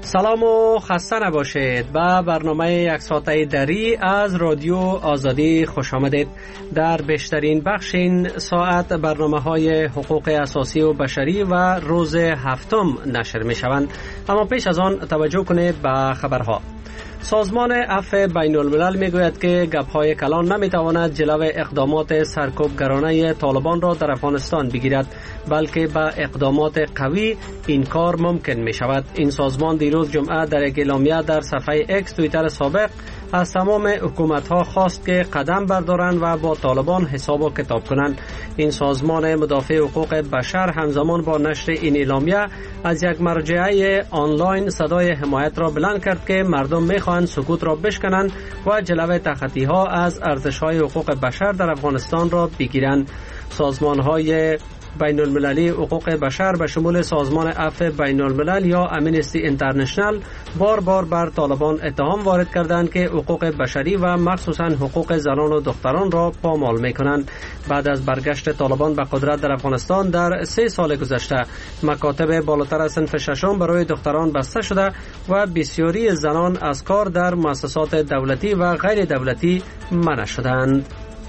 سلام و خسته نباشید. به برنامه یک ساعته دری از رادیو آزادی خوش آمدید. در بیشترین بخش این ساعت برنامه های حقوق اساسی و بشری و روز هفتم نشر می شوند. اما پیش از آن توجه کنید به خبرها. سازمان عفو بین الملل می گوید که گپ‌های کلان نمی تواند جلو اقدامات سرکوبگرانه طالبان را در افغانستان بگیرد، بلکه با اقدامات قوی این کار ممکن می شود. این سازمان دیروز جمعه در یک اعلامیه در صفحه اکس توییتر سابق از تمام حکومت‌ها خواست که قدم بردارند و با طالبان حساب و کتاب کنند. این سازمان مدافع حقوق بشر همزمان با نشر این اعلامیه از یک مرجعیه آنلاین صدای حمایت را بلند کرد که مردم می‌خواهند سکوت را بشکنند و جلوه تخطی‌ها از ارزش‌های حقوق بشر در افغانستان را بگیرند. سازمان‌های بین المللی حقوق بشر به شمول سازمان عفو بین الملل یا امنستی اینترنشنال بار بار بر طالبان اتهام وارد کردند که حقوق بشری و مخصوصا حقوق زنان و دختران را پامال می‌کنند. بعد از برگشت طالبان به قدرت در افغانستان در 3 سال گذشته مکاتب بالاتر از صنف ششم برای دختران بسته شده و بسیاری زنان از کار در مؤسسات دولتی و غیر دولتی منع شدند.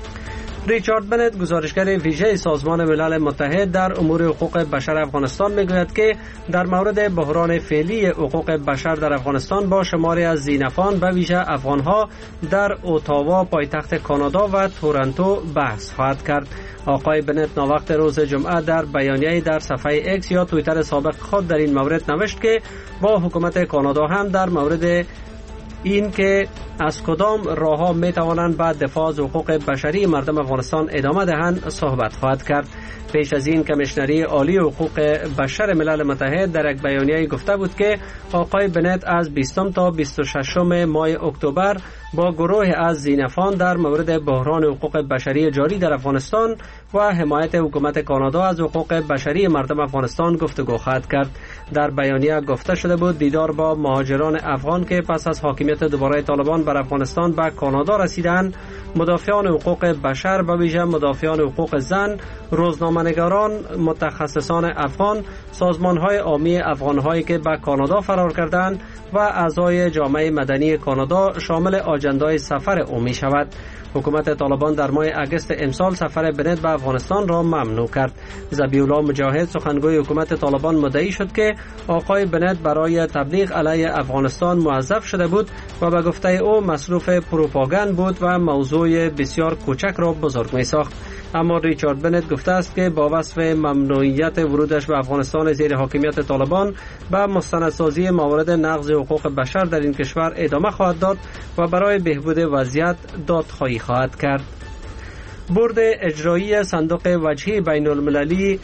ریچارد بنت، گزارشگر ویژه سازمان ملل متحد در امور حقوق بشر افغانستان، میگوید که در مورد بحران فعلی حقوق بشر در افغانستان با شماری از زینفان به ویژه افغانها در اتاوا پایتخت کانادا و تورنتو بحث خواهد کرد. آقای بنت ناوقت روز جمعه در بیانیه‌ای در صفحه اکس یا توییتر سابق خود در این مورد نوشت که با حکومت کانادا هم در مورد این که از کدام راه‌ها می‌توانند به دفاع از حقوق بشری مردم افغانستان ادامه دهند صحبت خواهد کرد. پیش از این کمیشنری عالی حقوق بشر ملل متحد در یک بیانیه گفته بود که آقای بنت از 20 تا 26 ماه اکتبر با گروه از زینفان در مورد بحران حقوق بشری جاری در افغانستان و حمایت حکومت کانادا از حقوق بشری مردم افغانستان گفتگو خواهد کرد. در بیانیه گفته شده بود دیدار با مهاجران افغان که پس از حاکمیت دوباره طالبان بر افغانستان به کانادا رسیدند، مدافعان حقوق بشر به ویژه مدافعان حقوق زن، روزنامه‌نگاران، متخصصان افغان، سازمان‌های عامی افغان‌هایی که به کانادا فرار کردند و اعضای جامعه مدنی کانادا شامل آجندای سفر او می شود. حکومت طالبان در ماه اگست امسال سفر بنت به افغانستان را ممنوع کرد. ذبیح الله مجاهد، سخنگوی حکومت طالبان، مدعی شد که آقای بنت برای تبلیغ علیه افغانستان موظف شده بود و به گفته او مصروف پروپاگاند بود و موضوع بسیار کوچک را بزرگ می ساخت. اما ریچارد بنت گفته است که با وصف ممنوعیت ورودش به افغانستان زیر حاکمیت طالبان به مستندسازی موارد نقض حقوق بشر در این کشور ادامه خواهد داد و برای بهبود وضعیت دادخواهی خواهد کرد. بورد اجرایی صندوق وجهی بین المللی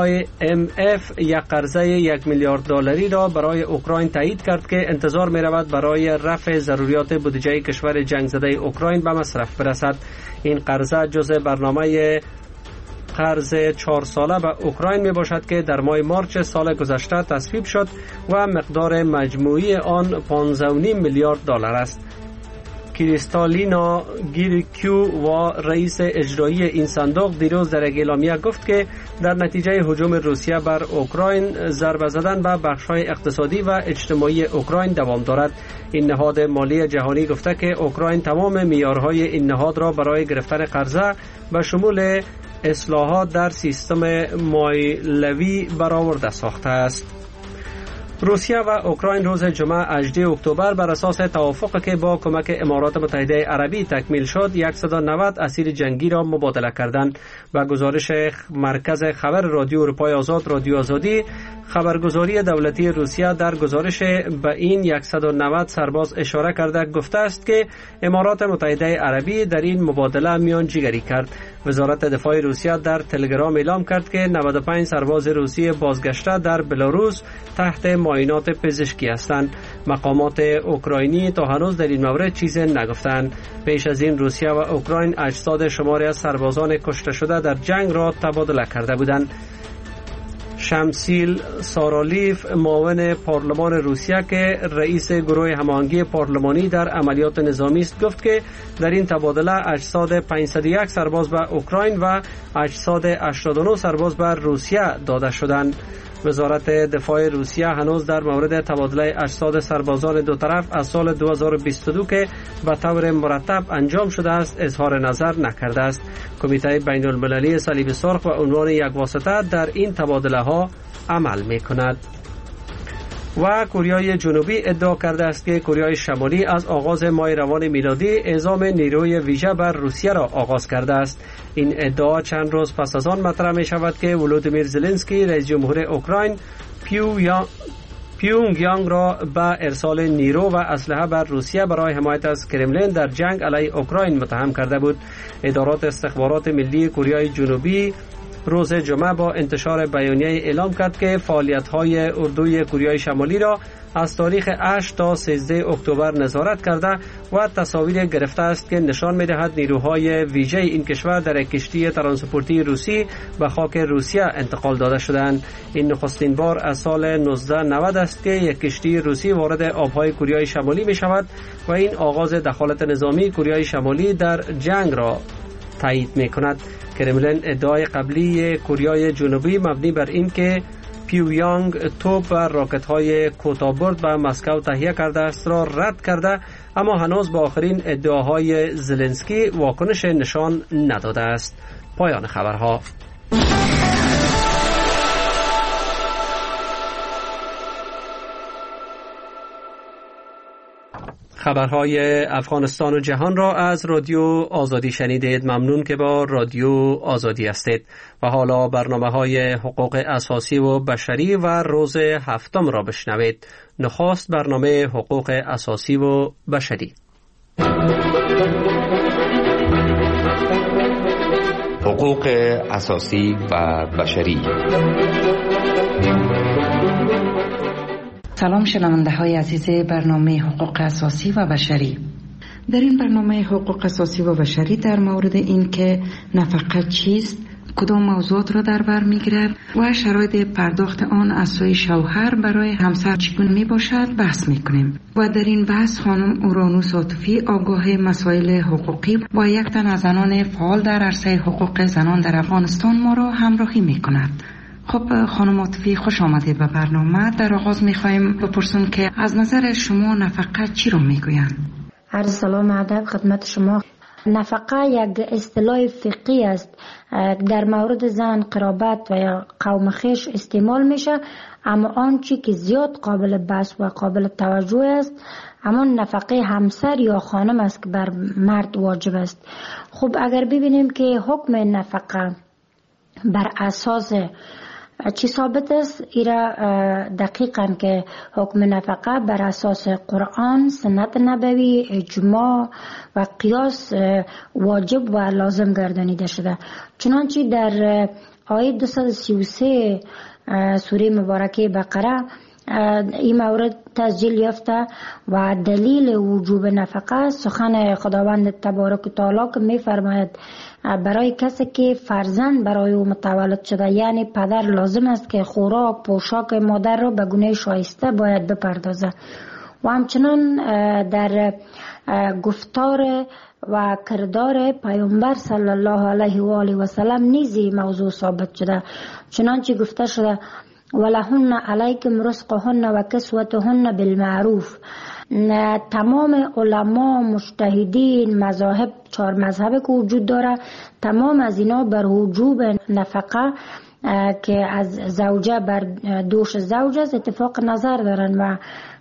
IMF یک قرضه 1 میلیارد دلاری را برای اوکراین تایید کرد که انتظار می رود برای رفع ضروریات بودجه کشور جنگ زده اوکراین به مصرف برسد. این قرضه جزء برنامه قرض 4 ساله به اوکراین می باشد که در ماه مارچ سال گذشته تصویب شد و مقدار مجموعی آن 15.5 میلیارد دلار است. کریستالینا گیرکیو و رئیس اجرایی این صندوق دیروز در اعلامیه گفت که در نتیجه هجوم روسیه بر اوکراین ضربه زدن به بخش‌های اقتصادی و اجتماعی اوکراین دوام دارد. این نهاد مالی جهانی گفته که اوکراین تمام معیارهای این نهاد را برای گرفتن قرضه به شمول اصلاحات در سیستم مالیوی برآورده ساخته است. روسیه و اوکراین روز جمعه 18 اکتبر بر اساس توافقی که با کمک امارات متحده عربی تکمیل شد 190 اسیر جنگی را مبادله کردند. و گزارش مرکز خبر رادیو اروپای آزاد رادیو آزادی، خبرگزاری دولتی روسیه در گزارش به این 190 سرباز اشاره کرده گفته است که امارات متحده عربی در این مبادله میانجیگری کرد. وزارت دفاع روسیه در تلگرام اعلام کرد که 95 سرباز روسی بازگشته در بلاروس تحت معاینات پزشکی هستند. مقامات اوکراینی تا هنوز در این مورد چیزی نگفتند. پیش از این روسیه و اوکراین اجساد شماری از سربازان کشته شده در جنگ را تبادله کرده بودند. شمسیل سارالیف، معاون پارلمان روسیه که رئیس گروه هماهنگی پارلمانی در عملیات نظامی است، گفت که در این تبادله اجساد 501 سرباز به اوکراین و اجساد 89 سرباز به روسیه داده شدند. وزارت دفاع روسیه هنوز در مورد تبادله اجساد سربازان دو طرف از سال 2022 که به طور مرتب انجام شده است اظهار نظر نکرده است. کمیته بین المللی صلیب سرخ و عنوان یک واسطه در این تبادله ها عمل می کند. و کره جنوبی ادعا کرده است که کره شمالی از آغاز ماه روان میلادی اعزام نیروی ویژه بر روسیه را آغاز کرده است. این ادعا چند روز پس از آن مطرح می شود که ولودیمیر زلنسکی رئیس جمهور اوکراین پیونگیانگ را به ارسال نیرو و اسلحه بر روسیه برای حمایت از کرملین در جنگ علیه اوکراین متهم کرده بود. ادارات استخبارات ملی کره جنوبی روز جمعه با انتشار بیانیه اعلام کرد که فعالیت‌های اردوی کره شمالی را از تاریخ 8 تا 13 اکتبر نظارت کرده و تصاویر گرفته است که نشان می‌دهد نیروهای ویژه این کشور در یک کشتی ترانسپورتی روسی به خاک روسیه انتقال داده شدند. این نخستین بار از سال 1990 است که یک کشتی روسی وارد آب‌های کره شمالی می‌شود و این آغاز دخالت نظامی کره شمالی در جنگ را تایید می‌کند. کرملین ادعای قبلی کره جنوبی مبنی بر این که پیونگیانگ توپ و راکت‌های کوتاه‌برد به مسکو تهیه کرده است را رد کرده، اما هنوز با آخرین ادعاهای زلنسکی واکنش نشان نداده است. پایان خبرها. خبرهای افغانستان و جهان را از رادیو آزادی شنیدید. ممنون که با رادیو آزادی هستید. و حالا برنامه‌های حقوق اساسی و بشری و روز هفتم را بشنوید. نخست برنامه حقوق اساسی و بشری. حقوق اساسی و بشری. سلام شنونده های عزیز برنامه حقوق اساسی و بشری. در این برنامه حقوق اساسی و بشری در مورد این که نفقه چیست، کدام موضوعات را در بر میگیرد و شرایط پرداخت آن از سوی شوهر برای همسر چگونه می باشد بحث میکنیم. و در این بحث خانم اورانوس عاطفی آگاه مسائل حقوقی و یک تن از زنان فعال در عرصه حقوق زنان در افغانستان ما را همراهی میکند. خب خانم عاطفی خوش آمدید به برنامه. در آغاز میخوایم بپرسیم که از نظر شما نفقه چی رو میگویند؟ عرض سلام ادب خدمت شما. نفقه یک اصطلاح فقهی است، در مورد زن، قرابت و یا قوم خویش استعمال میشه، اما آنچه که زیاد قابل بحث و قابل توجه است اما نفقه همسر یا خانم است که بر مرد واجب است. خب اگر ببینیم که حکم نفقه بر اساس چی ثابت است، ایرا دقیقاً که حکم نفقه بر اساس قرآن، سنت نبوی، اجماع و قیاس واجب و لازم گردانیده شده. چنانچه در آیه 233 سوره مبارکه بقره این مورد تسجیل یافته و دلیل وجوب نفقه سخن خداوند تبارک و تعالی که می فرماید برای کسی که فرزند برای او متولد شده، یعنی پدر لازم است که خوراک پوشاک مادر را به گونه شایسته باید بپردازه. و همچنان در گفتار و کردار پیامبر صلی الله علیه و آله و سلم نیزی موضوع ثابت شده، چنانچه گفته شده ولهن علیکم رزقهن و کسوتهن بالمعروف. تمام علما، مجتهدین، مذاهب، 4 مذهب که وجود داره، تمام از اینا بر وجوب نفقه که از زوجه بر دوش زوج است اتفاق نظر دارن و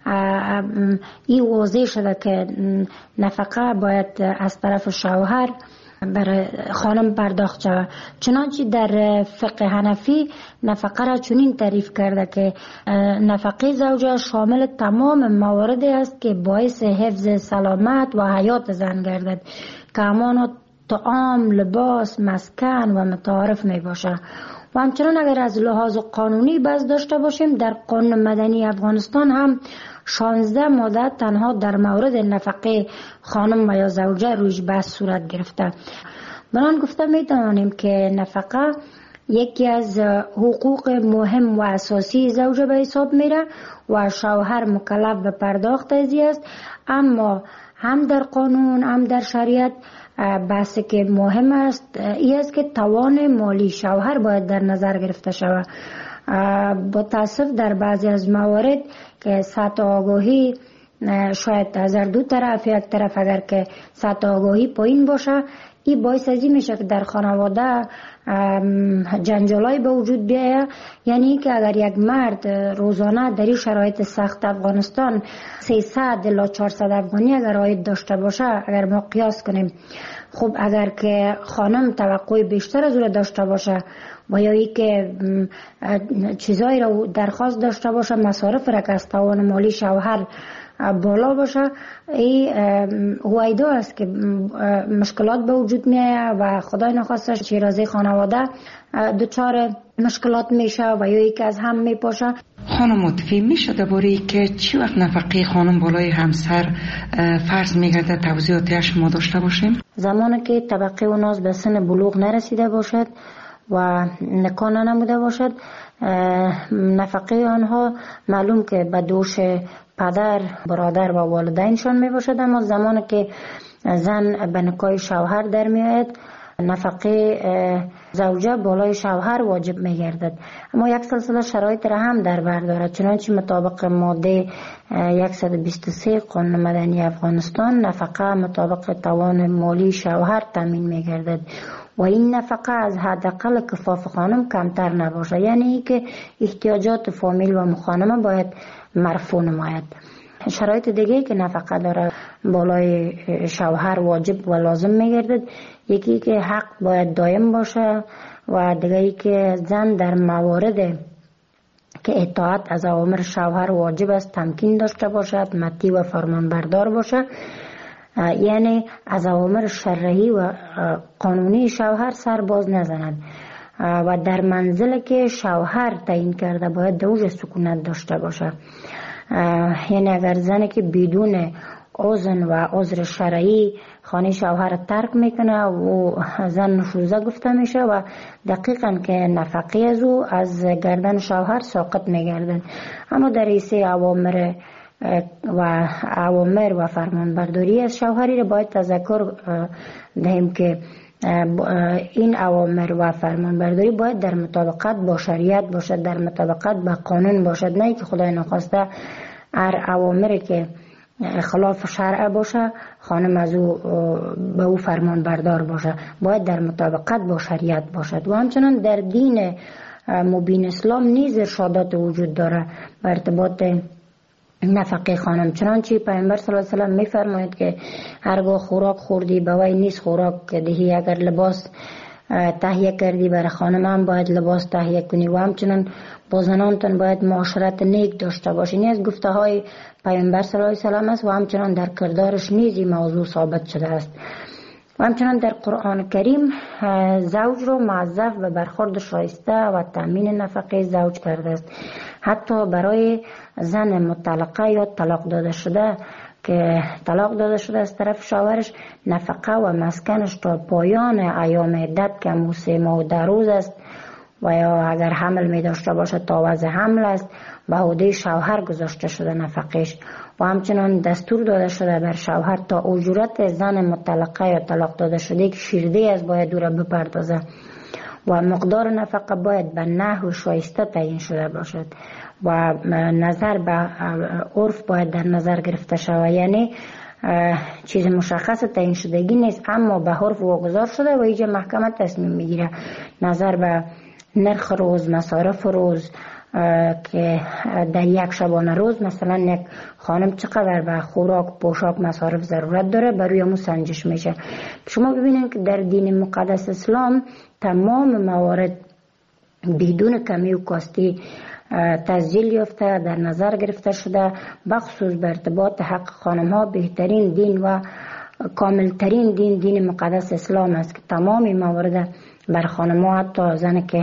این واضح شده که نفقه باید از طرف شوهر برای خانم پرداخت شود. چنانچه در فقه حنفی نفقه را چنین تعریف کرده که نفقه زوجه شامل تمام مواردی است که باعث حفظ سلامت و حیات زن گردد، که همان طعام، لباس، مسکن و متعارف می باشه. و همچنان اگر از لحاظ قانونی بحث داشته باشیم، در قانون مدنی افغانستان هم 16 ماده تنها در مورد نفقه خانم و یا زوجه رویش بحث صورت گرفته. بران گفته می توانیم که نفقه یکی از حقوق مهم و اساسی زوجه به حساب میره و شوهر مکلف به پرداخت ازی است، اما هم در قانون هم در شریعت بحثی که مهم است این است که توان مالی شوهر باید در نظر گرفته شود. با تاسف در بعضی از موارد که سطح آگاهی شاید از دو طرف، یک طرف اگر که سطح آگاهی پایین باشه، این باعث ازی میشه که در خانواده جنجالای به وجود بیاید. یعنی که اگر یک مرد روزانه در این شرایط سخت افغانستان 300 الی 400 افغانی اگر عاید داشته باشه، اگر ما قیاس کنیم، خب اگر که خانم توقع بیشتر از او داشته باشه و یا ای که چیزایی را درخواست داشته باشه، مصارف را که از توان مالی شوهر بالا باشه، این هویدا است که مشکلات به وجود میاد و خدای نخواسته شیرازه خانواده دچار مشکلات میشه و یا ای که از هم میپاشه. خانم متفی میشه درباره که چی وقت نفقه خانم بالای همسر فرض میگرده توضیحاتی شما داشته باشیم؟ زمانی که طبقه و ناز به سن بلوغ نرسیده باشد و نکاح نموده باشد، نفقه آنها معلوم که به دوش پدر، برادر و والدینشان می باشد، اما زمانی که زن به نکاح شوهر در می آید، نفقه زوجه بالای شوهر واجب می گردد. اما یک سلسله شرایط را هم در بر دارد، چنانچه مطابق ماده 123 قانون مدنی افغانستان نفقه مطابق توان مالی شوهر تامین می گردد و این نفقه از حداقل کفاف خانم کمتر نباشه، یعنی که احتیاجات فامیل و مخانمه باید مرفوع نماید. شرایط دیگه که نفقه داره بالای شوهر واجب و لازم میگردد، یکی که حق باید دائم باشه و دیگه که زن در موارد که اطاعت از اوامر شوهر واجب است تمکین داشته باشد، مطیع و فرمانبردار باشه، یعنی از اوامر شرعی و قانونی شوهر سر باز نزند و در منزل که شوهر تعیین کرده باید دوج سکونت داشته باشه. یعنی اگر زنی که بدون اذن و عذر شرعی خانه شوهر ترک میکنه و زن نشوزه گفته میشه و دقیقاً که نفقه از او از گردن شوهر ساقط میگردن. اما در ایسه اوامر و فرمانبرداری از شوهری را باید تذکر دهیم که این اوامر و فرمانبرداری باید در مطابقت با شریعت باشد، در مطابقت با قانون باشد، نه که خدای نخواسته هر اوامری که خلاف شرع باشه خانم از او به او فرمانبردار باشه، باید در مطابقت با شریعت باشد. و همچنان در دین مبین اسلام نیز ارشادات وجود داره به ارتباط نفقه خانم، چنانچه پیامبر صلی الله علیه و سلم میفرماید که هرگاه خوراک خوردی به وی نیست خوراک دهی، اگر لباس تهیه کردی برای خانم هم باید لباس تهیه کنی و همچنان با زنانتون باید معاشرت نیک داشته باشی. این از گفته های پیامبر صلی الله علیه و سلم است و همچنان در کردارش نیز این موضوع ثابت شده است. و همچنان در قرآن کریم زوج رو موظف به برخورد شایسته و تامین نفقه زوج کرده است. حتی برای زن مطلقه یا طلاق داده شده که طلاق داده شده از طرف شوهرش، نفقه و مسکنش تا پایان ایام عدت که 3 ماه و 10 روز است و یا اگر حمل می داشته باشه تا وضع حمل است به عهده شوهر گذاشته شده نفقهش. و همچنان دستور داده شده بر شوهر تا اجورت زن مطلقه یا طلاق داده شده که شیرده از باید او را بپردازه و مقدار نفقه باید به نحو شایسته تعیین شده باشد و نظر به عرف باید در نظر گرفته شود، یعنی چیز مشخص تعیین شدگی نیست اما به عرف واگذار شده و اینجا محکمه تصمیم میگیره نظر به نرخ روز، مصارف روز که در یک شبانه روز مثلا یک خانم چقدر به خوراک، پوشاک، مصارف ضرورت داره بروی همون سنجش میشه. شما ببینید که در دین مقدس اسلام تمام موارد بدون کمی و کاستی تسجیل یافته در نظر گرفته شده، بخصوص به ارتباط حق خانم ها بهترین دین و کاملترین دین مقدس اسلام است که تمامی موارد بر خانم ها، حتی زن که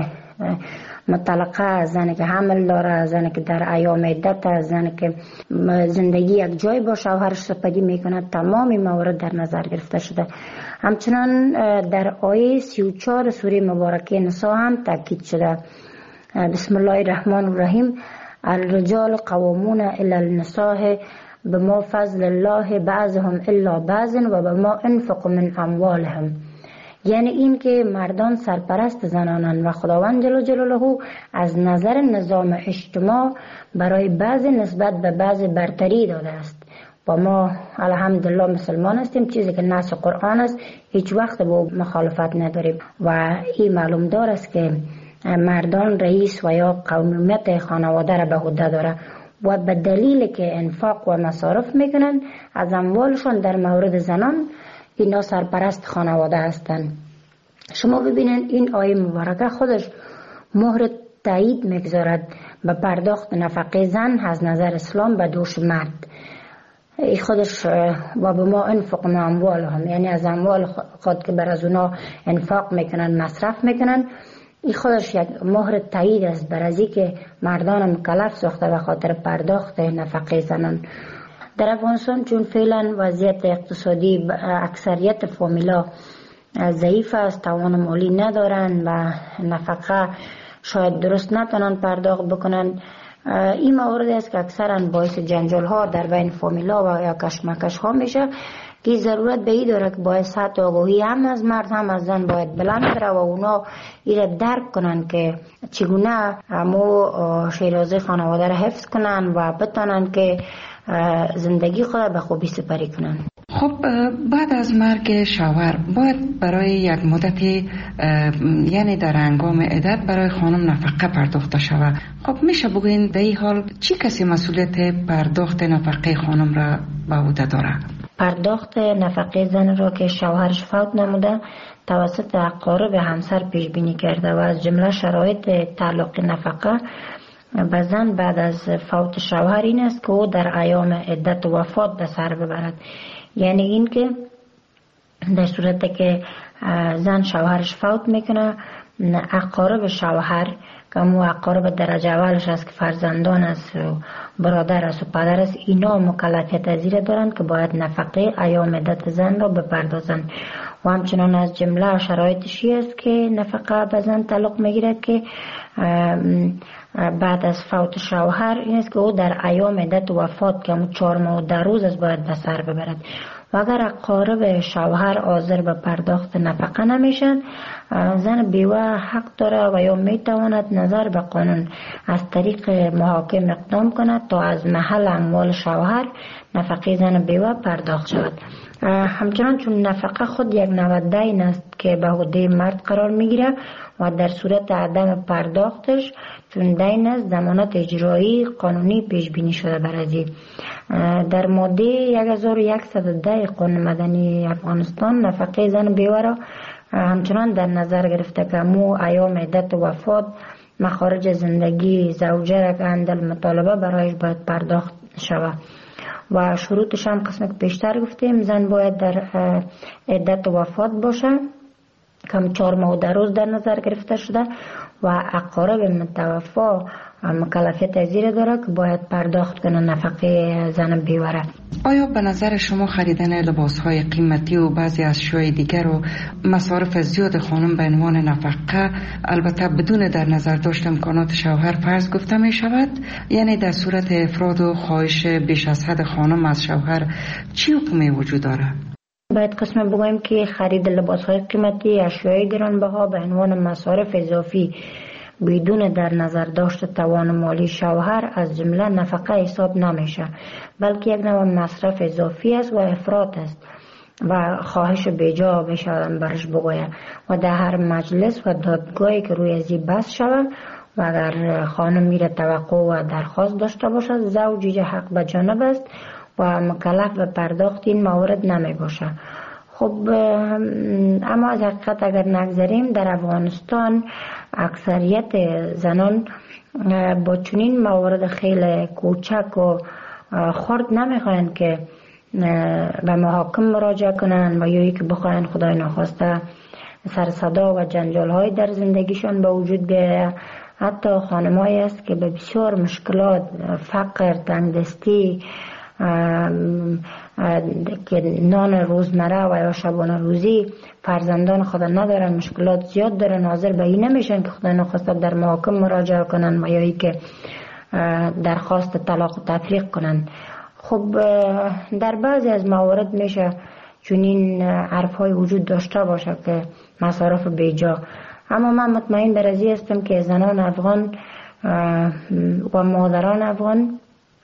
مطلقه، زن که حمل داره، زن که در ایام عدت، زن که زندگی یک جای با شوهرش سپری میکنه، تمامی موارد در نظر گرفته شده. همچنان در آیه 34 سوره مبارکه نساء هم تاکید شده. بسم الله الرحمن الرحیم: الرجال قوامون علی النساء بما فضل الله بعضهم الا بعض و بما انفقوا من اموالهم. یعنی این که مردان سرپرست زنانند و خداوند جل جلاله از نظر نظام اجتماع برای بعض نسبت به بعض برتری داده است و ما الحمدلله مسلمان هستیم. چیزی که نص قرآن است هیچ وقت با مخالفت نداریم و این معلوم دار است که مردان رئیس و یا قومیت خانواده را به عهده داره و به دلیل که انفاق و مصارف میکنن از اموالشون در مورد زنان اینا سرپرست خانواده هستند. شما ببینید این آیه مبارکه خودش مهر تایید میگذارد به پرداخت نفقه زن از نظر اسلام به دوش مرد. ای خودش و به ما انفق من اموالهم، یعنی از اموال خود که بر از اونا انفاق میکنن مصرف میکنن، این خودش یک مهر تایید است بر از که مردان مکلف ساخته به خاطر پرداخت نفقه زنان. در افغانستان چون فعلا وضعیت اقتصادی اکثریت فامیلا ضعیف است، توان مالی ندارن و نفقه شاید درست نتونن پرداخت بکنن، این موارد است که اکثرا باعث جنجال ها در بین فامیلا و یا کشمکش ها میشه که ضرورت به این داره که باید سطح آگاهی هم از مرد هم از زن باید بلند بره و اونا ایره درک کنن که چگونه همو شیرازه خانواده را حفظ کنن و بتانن که زندگی خود به خوبی سپری کنن. خب بعد از مرگ شوهر باید برای یک مدتی یعنی در هنگام عدت برای خانم نفقه پرداخته شود. خب میشه بگوین در این حال چی کسی مسئولیت پرداخت نفقه خانم را به عهده داره؟ پرداخت نفقه زن را که شوهرش فوت نموده توسط اقارب همسر پیش بینی کرده و از جمله شرایط تعلق نفقه به زن بعد از فوت شوهر این است که او در ایام عدت و وفات به سر ببرد. یعنی این که در صورت که زن شوهرش فوت میکنه، اقارب شوهر که مو اقارب درجه اولش است که فرزندان است و برادر است و پدر است، اینا مکلفیت از این دارند که باید نفقه ایام عدت زن را بپردازند و همچنان از جمله شرایطشی است که نفقه به زن تعلق میگیرد که بعد از فوت شوهر این است که او در ایام عدت وفات که 4 ماه و 10 روز است باید به سر ببرد و اگر اقارب شوهر حاضر به پرداخت نفقه نمیشن، زن بیوه حق داره و یا میتواند نظر به قانون از طریق محاکم اقدام کند تا از محل اموال شوهر نفقه زن بیوه پرداخت شود. همچنان چون نفقه خود یک نوع دین است که به عهده مرد قرار میگیره و در صورت عدم پرداختش چون دین است ضمانت اجرایی قانونی پیش بینی شده برای در ماده 1110 قانون مدنی افغانستان نفقه زن بیوه را همچنان در نظر گرفته که مو ایام عدت وفات مخارج زندگی زوجه را که اندل مطالبه برایش باید پرداخت شود و شروطش هم قسمت پیشتر گفتیم. زن باید در عدت وفات باشه که 4 ماه و 10 روز در نظر گرفته شده و اقارب متوفا مکلفیت از این داره که باید پرداخت کنه نفقه زن بیوه. آیا به نظر شما خریدن لباسهای قیمتی و بعضی اشیاء دیگر و مصارف زیاد خانم به عنوان نفقه البته بدون در نظر داشت امکانات شوهر فرض گفته می شود؟ یعنی در صورت افراد و خواهش بیش از حد خانم از شوهر چی حکمی وجود داره؟ باید قسم بگویم که خرید لباسهای قیمتی، اشیاء گرانبها به عنوان مصارف اضافی بدون در نظر داشت توان مالی شوهر از جمله نفقه حساب نمیشه، بلکه یک نوع مصرف اضافی است و افراط است و خواهش بیجا بشه برش بگوید و در هر مجلس و دادگاهی که روی ازی بحث شود و اگر خانم میره توقع و درخواست داشته باشد زوجی حق به جانب است و مکلف به پرداخت این موارد نمی باشه. خب اما از حقیقت اگر نگذاریم در افغانستان اکثریت زنان با چنین موارد خیلی کوچک و خرد نمیخواین که به محاکم مراجعه کنن و یا که بخواین خدای ناخواسته سر صدا و جنجال های در زندگیشان به وجود بیاید. حتی خانمایی است که به بسیار مشکلات، فقر، تنگدستی که نان روزمره و یا شبانه روزی فرزندان خود ندارن، مشکلات زیاد دارن، حاضر به این نمیشن که خدا نخواسته در محاکم مراجعه کنن و یا ای که درخواست طلاق و تفریق کنن. خب در بعضی از موارد میشه چنین حرف‌های وجود داشته باشه که مصارف بیجا. اما من مطمئن بر ازی هستم که زنان افغان و مادران افغان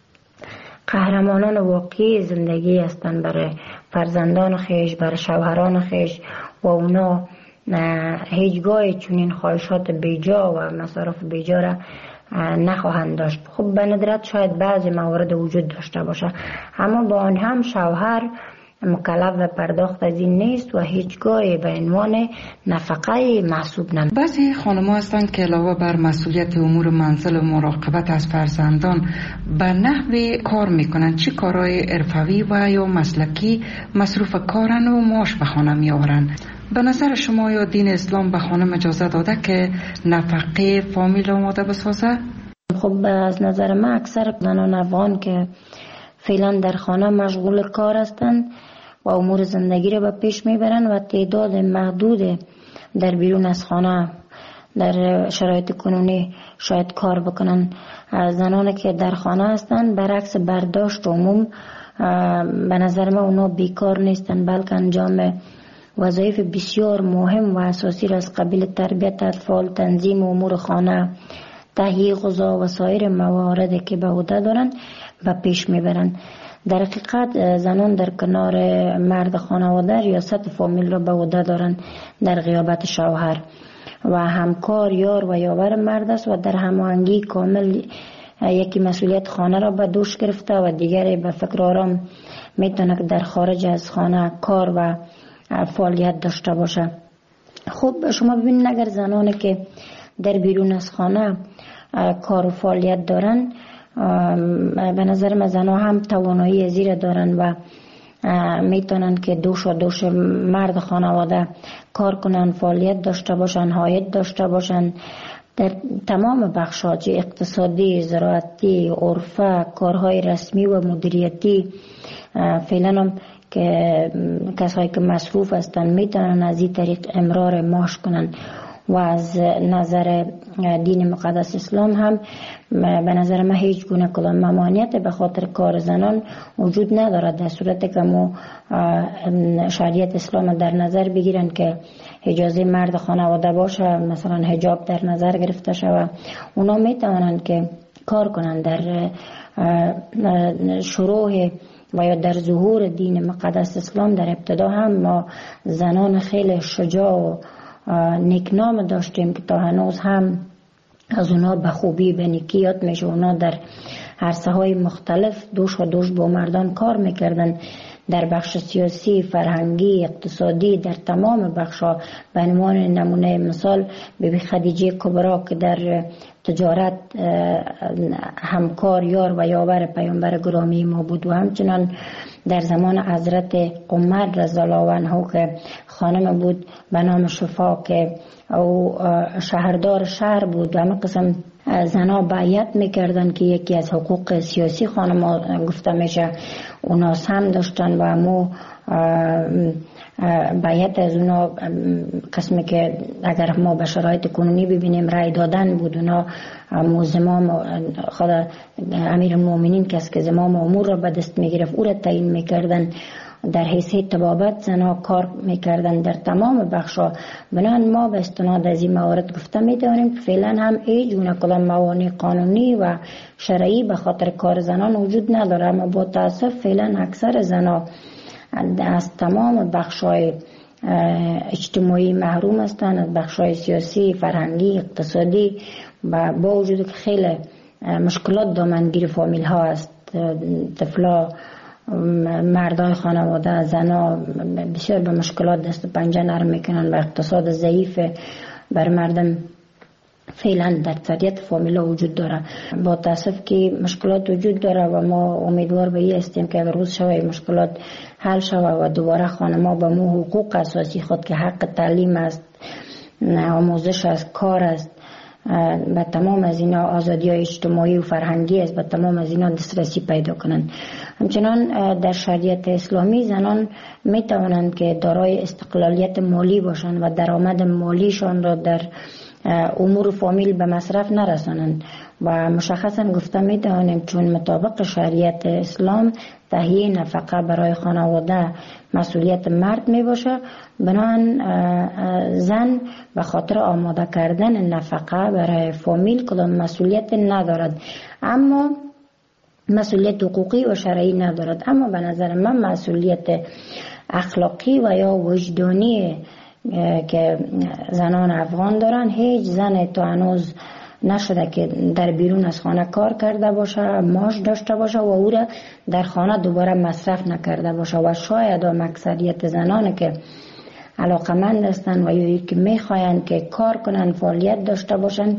قهرمانان واقعی زندگی هستند برای فرزندان خیش، برای شوهران خیش و اونا هیچگاه چنین خواهشات بیجا و مصارف بیجا را نخواهند داشت. خب به ندرت شاید بعضی موارد وجود داشته باشه، اما با آن هم شوهر مکلف و پرداخت از این نیست و هیچگاه به عنوان نفقه محسوب نمیشه. بعضی خانم‌ها هستند که علاوه بر مسئولیت امور منزل و مراقبت از فرزندان به نحوی کار میکنند. چه کارهای حرفوی و یا مسلکی مصروف کارن و معاش به خانه میآورند؟ به نظر شما یا دین اسلام به خانم اجازه داده که نفقه فامیل آماده بسازه؟ خب از نظر من اکثر زنان افغان که فعلا در خانه مشغول کار هستند و امور زندگی را به پیش میبرند و تعداد محدود در بیرون از خانه در شرایط کنونی شاید کار بکنن. زنانی که در خانه هستند برعکس برداشت عموم به نظر من اونا بیکار نیستند، بلکه انجام وظایف بسیار مهم و اساسی را از قبیل تربیت اطفال، تنظیم امور خانه، تهیه غذا و سایر مواردی که به عهده دارند و پیش میبرند. در حقیقت زنان در کنار مرد خانواده ریاست فامیل را به عهده دارند در غیابت شوهر و همکار، یار و یاور مرد است و در هماهنگی کامل یکی مسئولیت خانه را به دوش گرفته و دیگری به فکر آرام میتونه که در خارج از خانه کار و فعالیت داشته باشه. خب شما ببینید اگر زنانی که در بیرون از خانه کار و فعالیت دارن، به نظر من زنها هم توانایی زیر دارن و میتونن که دوش مرد خانواده کار کنن، فعالیت داشته باشن، عاید داشته باشن در تمام بخش‌ها، چه اقتصادی، زراعتی، عرفه، کارهای رسمی و مدیریتی. فعلا هم که کسایی که مصروف هستن میتونن از این طریق امرار معاش کنن و از نظر دین مقدس اسلام هم به نظر من هیچ گونه کدام ممانعت به خاطر کار زنان وجود ندارد، در صورتی که ما شریعت اسلام در نظر بگیرن که اجازه مرد خانواده باشه، مثلا حجاب در نظر گرفته شود، اونا میتونن که کار کنن. در شروع و یا در ظهور دین مقدس اسلام در ابتدا هم ما زنان خیلی شجاع و نیکنام داشتیم که تا هنوز هم از اونا به خوبی به نیکی یاد میشه. اونا در عرصه های مختلف دوش با مردان کار میکردن، در بخش سیاسی، فرهنگی، اقتصادی، در تمام بخش‌ها. به عنوان نمونه مثال بیبی خدیجه کبرا که در تجارت همکار، یار و یاور پیامبر گرامی ما بود و همچنان در زمان حضرت عمر رضی الله عنه که خانم بود به نام شفا که او شهردار شهر بود و همه قسم زنها بیعت میکردن که یکی از حقوق سیاسی خانم گفته میشه اوناس هم داشتن و امو بیعت از اونا قسمی که اگر ما به شرایط کنونی ببینیم رای دادن بود. اونا زمام خود امیر المؤمنین کس که زمام امور را به دست میگرفت او را تعیین میکردن، در حیثیت طبابت زنها کار میکردن در تمام بخشا. بنابراین ما به استناد از این موارد گفته میتونیم که فعلا هم هیچ گونه کدام موانع قانونی و شرعی به خاطر کار زنان وجود نداره، اما با تاسف فعلا اکثر زنها از تمام بخشای اجتماعی محروم هستند، از بخشای سیاسی، فرهنگی، اقتصادی، و با وجود که خیلی مشکلات دامنگیر فامیل ها است. طفلا، مردای خانواده، زنا بسیار به مشکلات دست و پنجه نرم میکنن و اقتصاد ضعیف بر مردم فعلا در اکثریت فامیلا وجود داره. با تاسف که مشکلات وجود داره و ما امیدوار به این هستیم که اگر روز شوه مشکلات حل شوه و دوباره خانم‌ها به مو حقوق اساسی خود که حق تعلیم است، آموزش است، کار است، به تمام از اینا آزادی های اجتماعی و فرهنگی است، به تمام از اینا دسترسی پیدا کنند. همچنان در شریعت اسلامی زنان می توانند که دارای استقلالیت مالی باشند و درآمد مالیشان را در امور فامیل به مصرف نرسانند و مشخصا گفته می توانیم چون مطابق شریعت اسلام تهیه نفقه برای خانواده مسئولیت مرد می باشه، بنابراین زن به خاطر آماده کردن نفقه برای فامیل کدام مسئولیت ندارد، اما مسئولیت حقوقی و شرعی ندارد. اما به نظر من مسئولیت اخلاقی و یا وجدانی که زنان افغان دارن، هیچ زن تا هنوز نشده که در بیرون از خانه کار کرده باشه، معاش داشته باشه و او را در خانه دوباره مصرف نکرده باشه. و شاید هم اکثریت زنان که علاقمند هستند و یا که میخواین که کار کنن، فعالیت داشته باشن،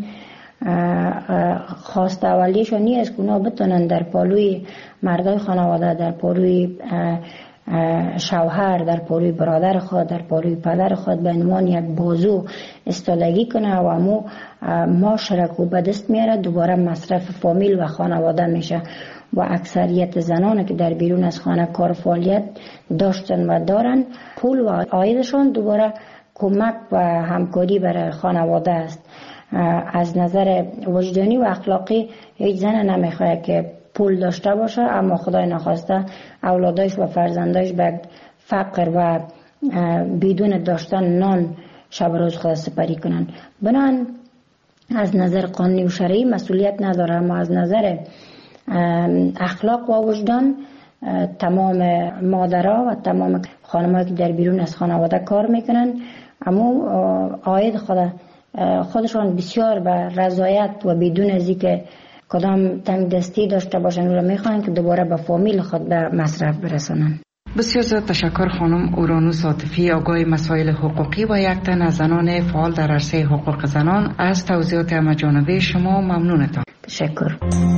خواست اولیشون نیست که اونا بتونن در پالوی مردای خانواده، در پالوی شوهر، در پالوی برادر خود، در پالوی پدر خود به عنوان یک بازو استادگی کنه و امو معاش را که به دست میاره دوباره مصرف فامیل و خانواده میشه. و اکثریت زنان که در بیرون از خانه کار فعالیت داشتن و دارن، پول و عایدشون دوباره کمک و همکاری برای خانواده است. از نظر وجدانی و اخلاقی هیچ زن نمیخواد که پول داشته باشه اما خدای نخواسته اولادش و فرزندش به فقر و بدون داشتن نان شب روز خود سپری کنن. بنابراین از نظر قانونی و شرعی مسئولیت نداره، اما از نظر اخلاق و وجدان تمام مادرها و تمام خانم‌ها که در بیرون از خانواده کار میکنن اما عاید خودشان بسیار به رضایت و بدون از اینکه کدام تنگ دستی داشته باشن و میخوان که دوباره به فامیل خود به مصرف برسونن. بسیار زیاد تشکر خانم اورانوس عاطفی، آگاه مسائل حقوقی و یک تن از زنان فعال در عرصه حقوق زنان. از توضیحات همه‌جانبه شما ممنونتم. تشکر.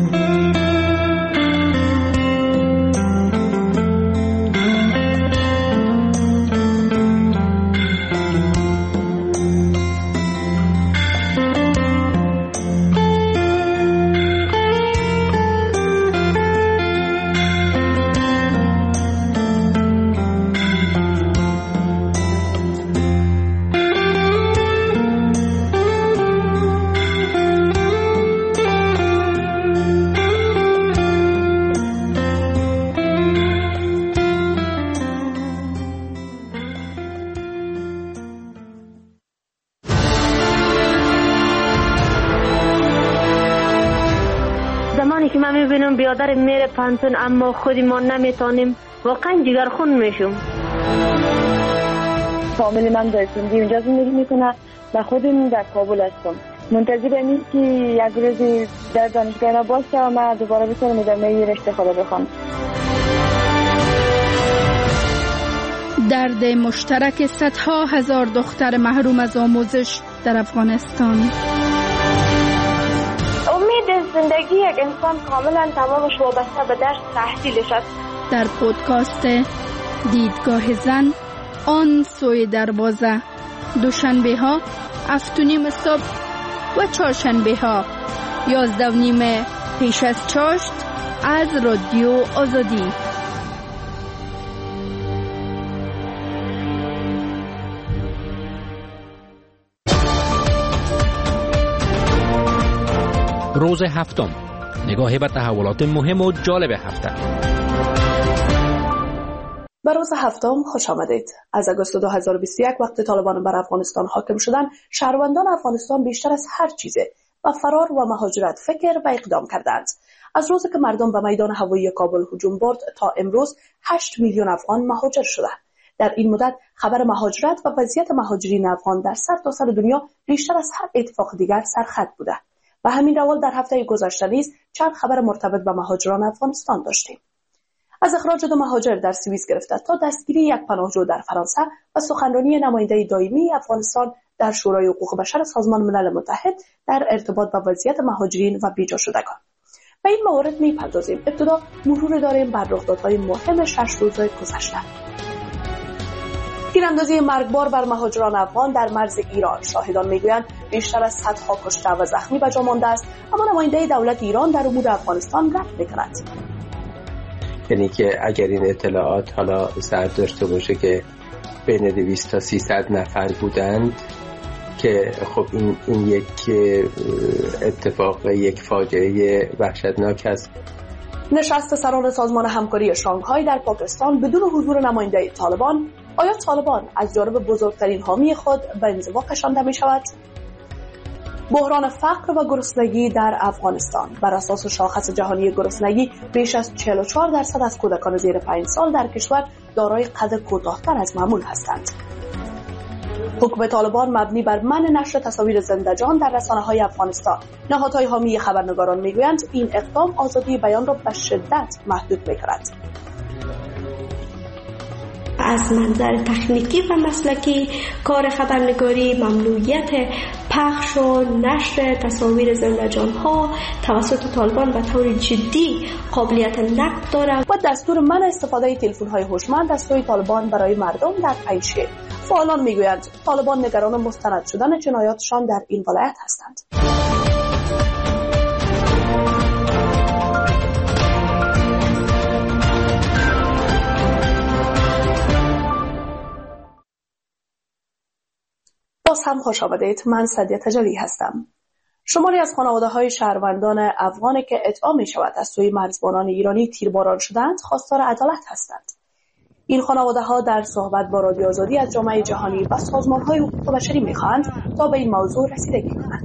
که من میبینم بیادر میره پانتون اما خودی ما نمیتونیم، واقعا جگرخون میشم. فامیلی من در سندی اونجا زندگی میکنه و خودم در کابل هستم. منتظر اینم که یک روزی در دانشگاه باشه و من دوباره بتونم ادامه رشته خود بخوام. درد مشترک صدها هزار دختر محروم از آموزش در افغانستان. امید زندگی یک انسان کاملا تمامش وابسته به درس تحصیلش است. در پودکاست دیدگاه زن آن سوی دروازه، دوشنبه ها 7:30 صبح و چهارشنبه ها 11:30 پیش از چاشت از رادیو آزادی. روز هفتم، نگاهی به تحولات مهم و جالب هفته. به روز هفتم خوش آمدید. از آگوست 2021 وقت طالبان بر افغانستان حاکم شدن، شهروندان افغانستان بیشتر از هر چیزه و فرار و مهاجرت فکر و اقدام کردند. از روزی که مردم به میدان هوایی کابل هجوم برد تا امروز 8 میلیون افغان مهاجر شدند. در این مدت خبر مهاجرت و وضعیت مهاجرین افغان در سرتاسر دنیا بیشتر از هر اتفاق دیگر سرخط بوده. و همین روال در هفته گذشته نیز چند خبر مرتبط با مهاجران افغانستان داشتیم. از اخراج 2 مهاجر در سوئیس گرفته تا دستگیری یک پناهجو در فرانسه و سخنرانی نماینده دائمی افغانستان در شورای حقوق بشر سازمان ملل متحد در ارتباط با وضعیت مهاجرین و بیجا شدگان. به این موارد می‌پردازیم. ابتدا مرور داریم بر رخدادهای مهم 6 روز گذشته. تیراندازی مرگبار بر مهاجران افغان در مرز ایران. شاهدان میگویند بیشتر از صدها کشته و زخمی به جا مانده است، اما نماینده دولت ایران در امور افغانستان رد می‌کند. یعنی که اگر این اطلاعات حالا سر داشته باشه که بین 200 تا 300 نفر بودند که خب این یک اتفاق، یک فاجعه وحشتناک است. نشست سران سازمان همکاری شانگهای در پاکستان بدون حضور نماینده طالبان، آیا طالبان از جانب بزرگترین حامی خود به انزوا کشانده می شود؟ بحران فقر و گرسنگی در افغانستان. بر اساس شاخص جهانی گرسنگی بیش از 44% از کودکان زیر 5 سال در کشور دارای قد کوتاه‌تر از معمول هستند. حکم طالبان مبنی بر منع نشر تصاویر زنده‌جان در رسانه‌های افغانستان. نهادهای حامی خبرنگاران میگویند این اقدام آزادی بیان را به شدت محدود می‌کند. از منظر تکنیکی و مسلکی کار خبرنگاری ممنوعیت پخش و نشر تصاویر زنده‌جان‌ها توسط طالبان به طور جدی قابلیت نقد دارد و دستور منع استفاده تلفن‌های هوشمند از سوی طالبان برای مردم در پیشه. فعالان میگویند طالبان نگران مستند شدن جنایاتشان در این ولایت هستند. باز هم خوش آمدید. من سعدیه تجلی هستم. شماری از خانواده‌های شهروندان افغانی که ادعا می‌شود از سوی مرزبانان ایرانی تیرباران شدند خواستار عدالت هستند. این خانواده‌ها در صحبت با رادیو آزادی از جامعه جهانی و سازمان‌های حقوق بشری می‌خواهند تا به این موضوع رسیدگی کنند.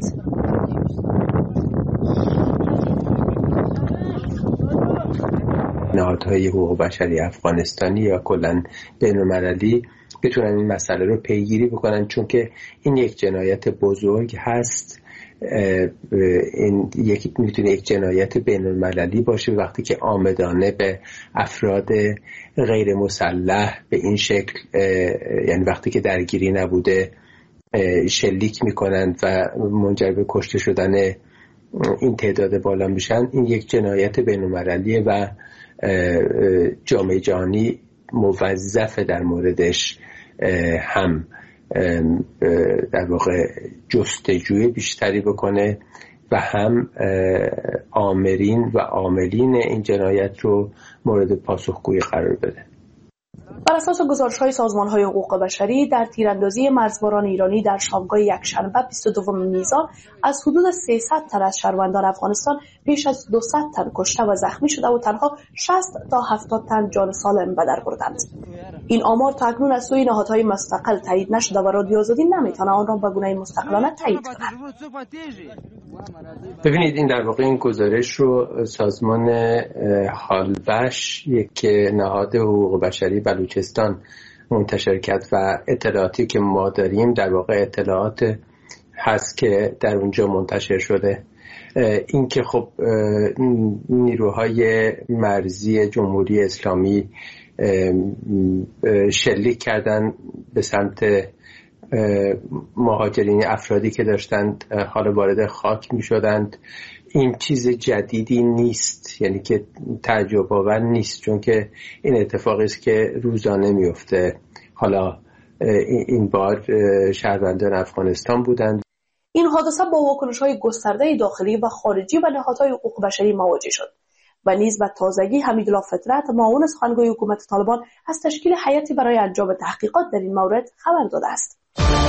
نهادهای حقوق بشری افغانستانی یا کلاً بین‌المللی بتونن این مسئله رو پیگیری بکنن، چون که این یک جنایت بزرگ هست. این میتونه یک جنایت بین‌المللی باشه وقتی که عامدانه به افراد غیر مسلح به این شکل، یعنی وقتی که درگیری نبوده، شلیک میکنند و منجر به کشته شدن این تعداد بالا میشن. این یک جنایت بین‌المللیه و جامعه جهانی موظفه در موردش هم در واقع جستجوی بیشتری بکنه و هم آمرین و عاملین این جنایت رو مورد پاسخگویی قرار بده. بر اساس گزارش‌های سازمان‌های حقوق بشری در تیراندازی مرزبانان ایرانی در شامگاه یکشنبه 22 میزان از حدود 300 تن از شهروندان افغانستان بیش از 200 تن کشته و زخمی شده و تنها 60 تا 70 تن جان سالم به در بردند. این آمار تاکنون از سوی نهادهای مستقل تایید نشده و رادیو آزادی نمیتونه آن را به گونه مستقلانه تایید کند. ببینید، این در واقع این گزارش رو سازمان حالبش، یک نهاد حقوق بشری بلوچستان منتشر کرد و اطلاعاتی که ما داریم در واقع اطلاعات هست که در اونجا منتشر شده. این که خب نیروهای مرزی جمهوری اسلامی شلیک کردن به سمت مهاجرین، افرادی که داشتند حال وارد خاک می شدند، این چیز جدیدی نیست، یعنی که تعجب آور نیست، چون که این اتفاقی است که روزانه میفته. حالا این بار شهروندان افغانستان بودند. این حادثه با واکنش‌های گسترده داخلی و خارجی و نهادهای حقوق بشری مواجه شد و نیز به تازگی حمیدالله فطرت، معاون سخنگوی حکومت طالبان، از تشکیل هیئتی برای انجام تحقیقات در این مورد خبر داده است.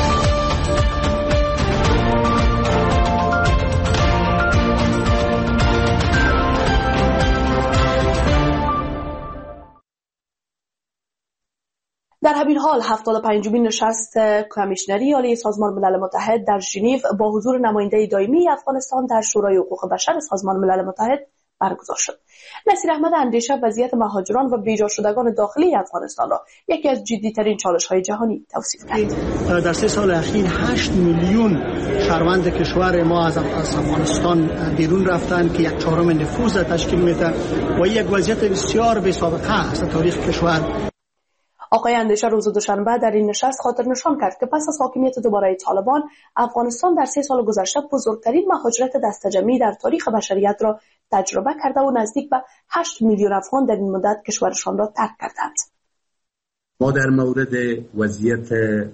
در همین حال 75مین نشست کمیشنری عالی سازمان ملل متحد در ژنو با حضور نماینده دائمی افغانستان در شورای حقوق بشر سازمان ملل متحد برگزار شد. نصیر احمد اندیشه وضعیت مهاجران و بیجا شدگان داخلی افغانستان را یکی از جدی‌ترین چالش‌های جهانی توصیف کرد. در 3 سال اخیر 8 میلیون شهروند کشور ما از افغانستان بیرون رفتند که 1/4 نفوذ را تشکیل می‌دهد و یک وضعیت بسیار بی‌سابقه است در تاریخ کشور. آقای اندیشه روز دوشنبه در این نشست خاطر نشان کرد که پس از حاکمیت دوباره طالبان، افغانستان در 3 سال گذشته بزرگترین مهاجرت دسته‌جمعی در تاریخ بشریت را تجربه کرده و نزدیک به 8 میلیون افغان در این مدت کشورشان را ترک کردند. ما در مورد وضعیت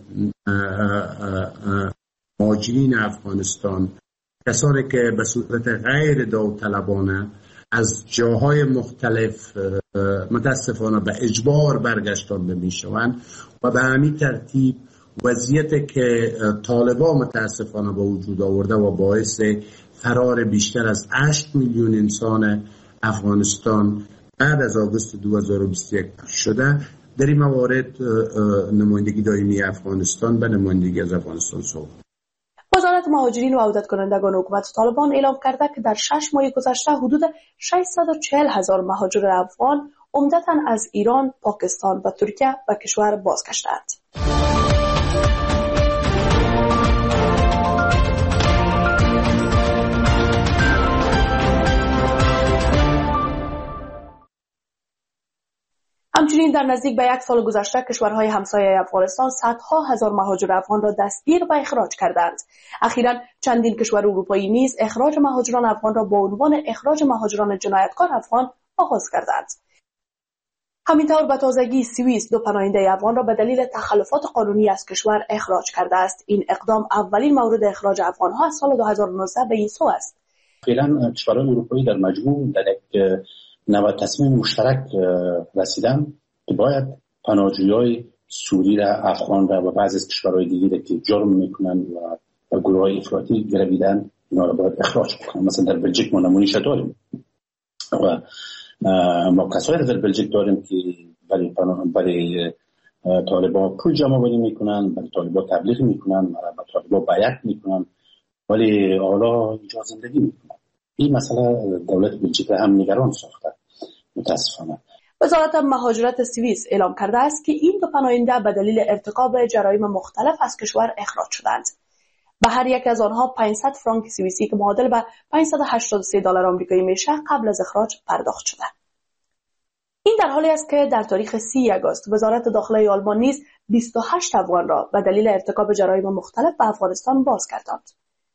مهاجرین افغانستان، کسانی که به صورت غیر داوطلبانه از جاهای مختلف متاسفانه به اجبار برگشتانده می شوند و به همین ترتیب وضعیتی که طالبان متاسفانه به وجود آورده و باعث فرار بیشتر از 8 میلیون انسان افغانستان بعد از آگوست 2021 شده، در این موارد نمایندگی دائمی افغانستان به نمایندگی از افغانستان صحبت. وزارت مهاجرین و عودت کنندگان حکومت طالبان اعلام کرده که در 6 ماه گذشته حدود 640,000 مهاجر افغان عمدتاً از ایران، پاکستان و ترکیه به کشور بازگشتند. همچنین در نزدیک به 1 سال گذشته کشورهای همسایه افغانستان صدها هزار مهاجر افغان را دستگیر و اخراج کردند. اخیراً چندین کشور اروپایی نیز اخراج مهاجران افغان را با عنوان اخراج مهاجران جنایتکار افغان آغاز کردند. همینطور به تازگی سوئیس 2 پناهنده افغان را به دلیل تخلفات قانونی از کشور اخراج کرده است. این اقدام اولین مورد اخراج افغانها از سال 2019 به این سو است. فعلا کشورهای اروپایی در مجموع در یک نوع تصمیم مشترک رسیدن که باید پناهجویان سوری را، افغان را و بعضی از کشورهای دیگه که جرم میکنن و گروه‌های افراطی گرویدن اینا را باید اخراج کنن. مثلا در بلژیک ما نمونه‌اش داریم و ما کسایی را در بلژیک داریم که برای طالبان پول جمع آوری میکنن، برای طالبان تبلیغ میکنن، برای طالبان بیعت میکنن، ولی حالا اینجا زندگی میکنن. این مسئله دولت بلژیک هم نگران ساخته متاسفانه. وزارت مهاجرت سوئیس اعلام کرده است که این 2 پناهنده به دلیل ارتکاب جرایم مختلف از کشور اخراج شدند. به هر یک از آنها 500 فرانک سوئیسی که معادل به $583 آمریکایی میشه قبل از اخراج پرداخت شده. این در حالی است که در تاریخ 30 آگوست وزارت داخلی آلمان نیز 28 افغان را به دلیل ارتکاب جرایم مختلف به افغانستان بازگرداند.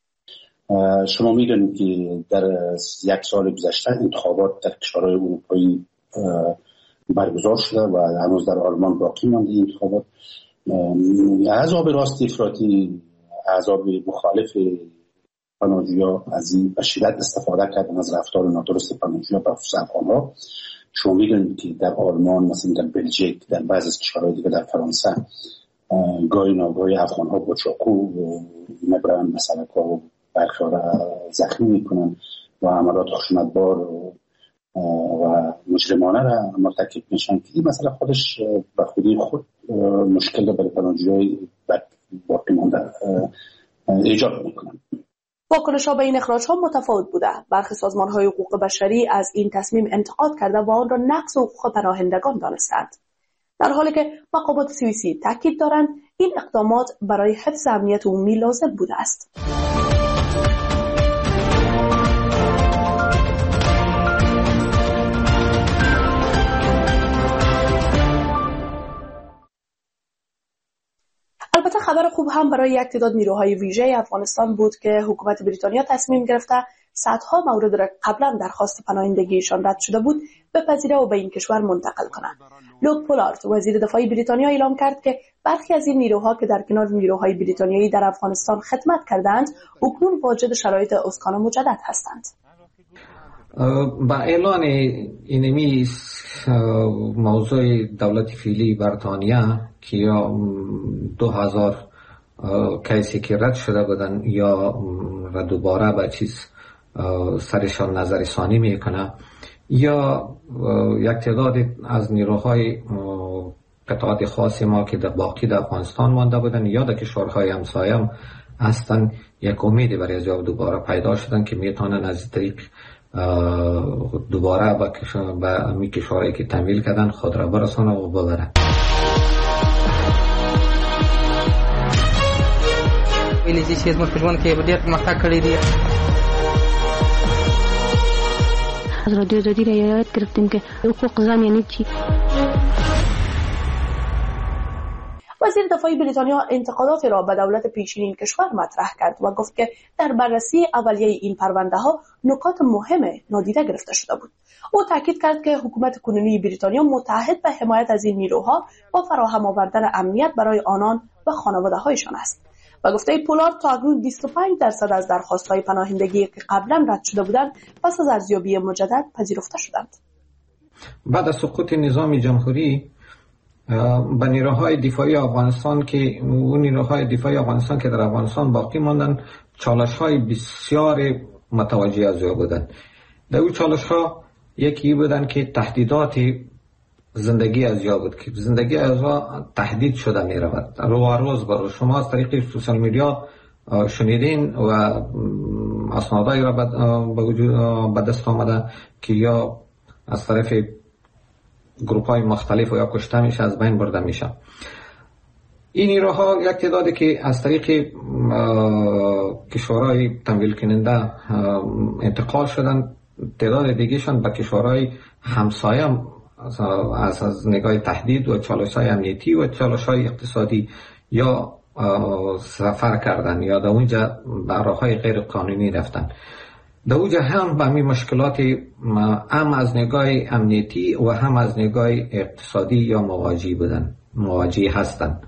شما میدونید که در 1 سال گذشته انتخابات در کشورهای اروپایی برگزار شده و هنوز در آلمان باقی مانده. انتخابات احزاب راست افراطی، احزاب مخالف پناهجویان از این به شدت استفاده کردن از رفتار نادرست پناهجویان به خصوص افغان‌ها. شما میدونید که در آلمان، مثلا در بلژیک، در بعضی از کشورهای دیگه، در فرانسه گاهی ناگاهی افغان‌ها با چاقو میبرن مثلا که برخواه زخمی میکنن و عملات خشونتبار و مجرمانه را مرتکب میشن که این مسئله خودش به خودی خود مشکل را برای پناهجویان باقی مانده ایجاد میکنن. واکنش‌ها به این اخراج‌ها متفاوت بوده. برخی سازمان‌های حقوق بشری از این تصمیم انتقاد کرده و آن را نقض حقوق پناهندگان دانستند. در حالی که مقامات سوئیسی تاکید دارند این اقدامات برای حفظ امنیت عمومی لازم بوده است. البته خبر خوب هم برای یک تعداد نیروهای ویژه افغانستان بود که حکومت بریتانیا تصمیم گرفته صدها مورد را قبلا درخواست پناهندگیشان رد شده بود بپذیره و به این کشور منتقل کنند. لوک پولارد وزیر دفاع بریتانیا اعلام کرد که برخی از این نیروها که در کنار نیروهای بریتانیایی در افغانستان خدمت کردند اکنون واجد شرایط اسکان مجدد هستند. با اعلان اینمی موضوع دولت فعلی بریتانیا که یا 2000 کیسی که رد شده بودن یا دوباره به چیز سرشان نظر ثانی میکنه یا یک تعداد از نیروهای قطعات خاص ما که در باقی در افغانستان مانده بودن یا در کشورهای همسایه هم هستن، یک امیدی برای از دوباره پیدا شدن که میتونن از طریق دوباره به می کشورهایی که تمویل کردن خود را برسانه و ببرن. ویلې چې زموږ په ژوند کې ډېر پرمختګ کړی دی. از رادیو آزادی رعایت گرفتیم که حقوق زن یعنی چی. وزیر دفاع بریتانیا انتقادات را به دولت پیشین کشور مطرح کرد و گفت که در بررسی اولیه این پرونده ها نکات مهم نادیده گرفته شده بود. او تاکید کرد که حکومت کنونی بریتانیا متعهد به حمایت از این نیروها و فراهم آوردن امنیت برای آنان و خانواده هایشان است. و گفته پولارد تا اکنون 25% از درخواست‌های پناهندگی که قبلا رد شده بودند پس از ارزیابی مجدد پذیرفته شدند. بعد از سقوط نظام جمهوری به نیروهای دفاعی افغانستان که اون نیروهای دفاعی افغانستان که در افغانستان باقی ماندن چالش‌های بسیار متوجه از او بودند. در اون چالش‌ها یکی بودن که تهدیدات زندگی از یا بود که زندگی از تهدید شده می رود روز برای شما از طریق سوشال میدیا شنیدین و اسنادایی را به دست آمده که یا از طرف گروپ های مختلف و یا کشته میشه از بین برده میشه. این نیروها یک تعدادی که از طریق کشورهای تمویل کننده انتقال شدن، تعداد دیگهشان به کشورهای همسایه از نگاه تهدید و چالش‌های امنیتی و چالش‌های اقتصادی یا سفر کردن یا در اونجا به راه‌های غیر قانونی رفتن. در اونجا هم به همین مشکلات هم از نگاه امنیتی و هم از نگاه اقتصادی یا مواجه هستند.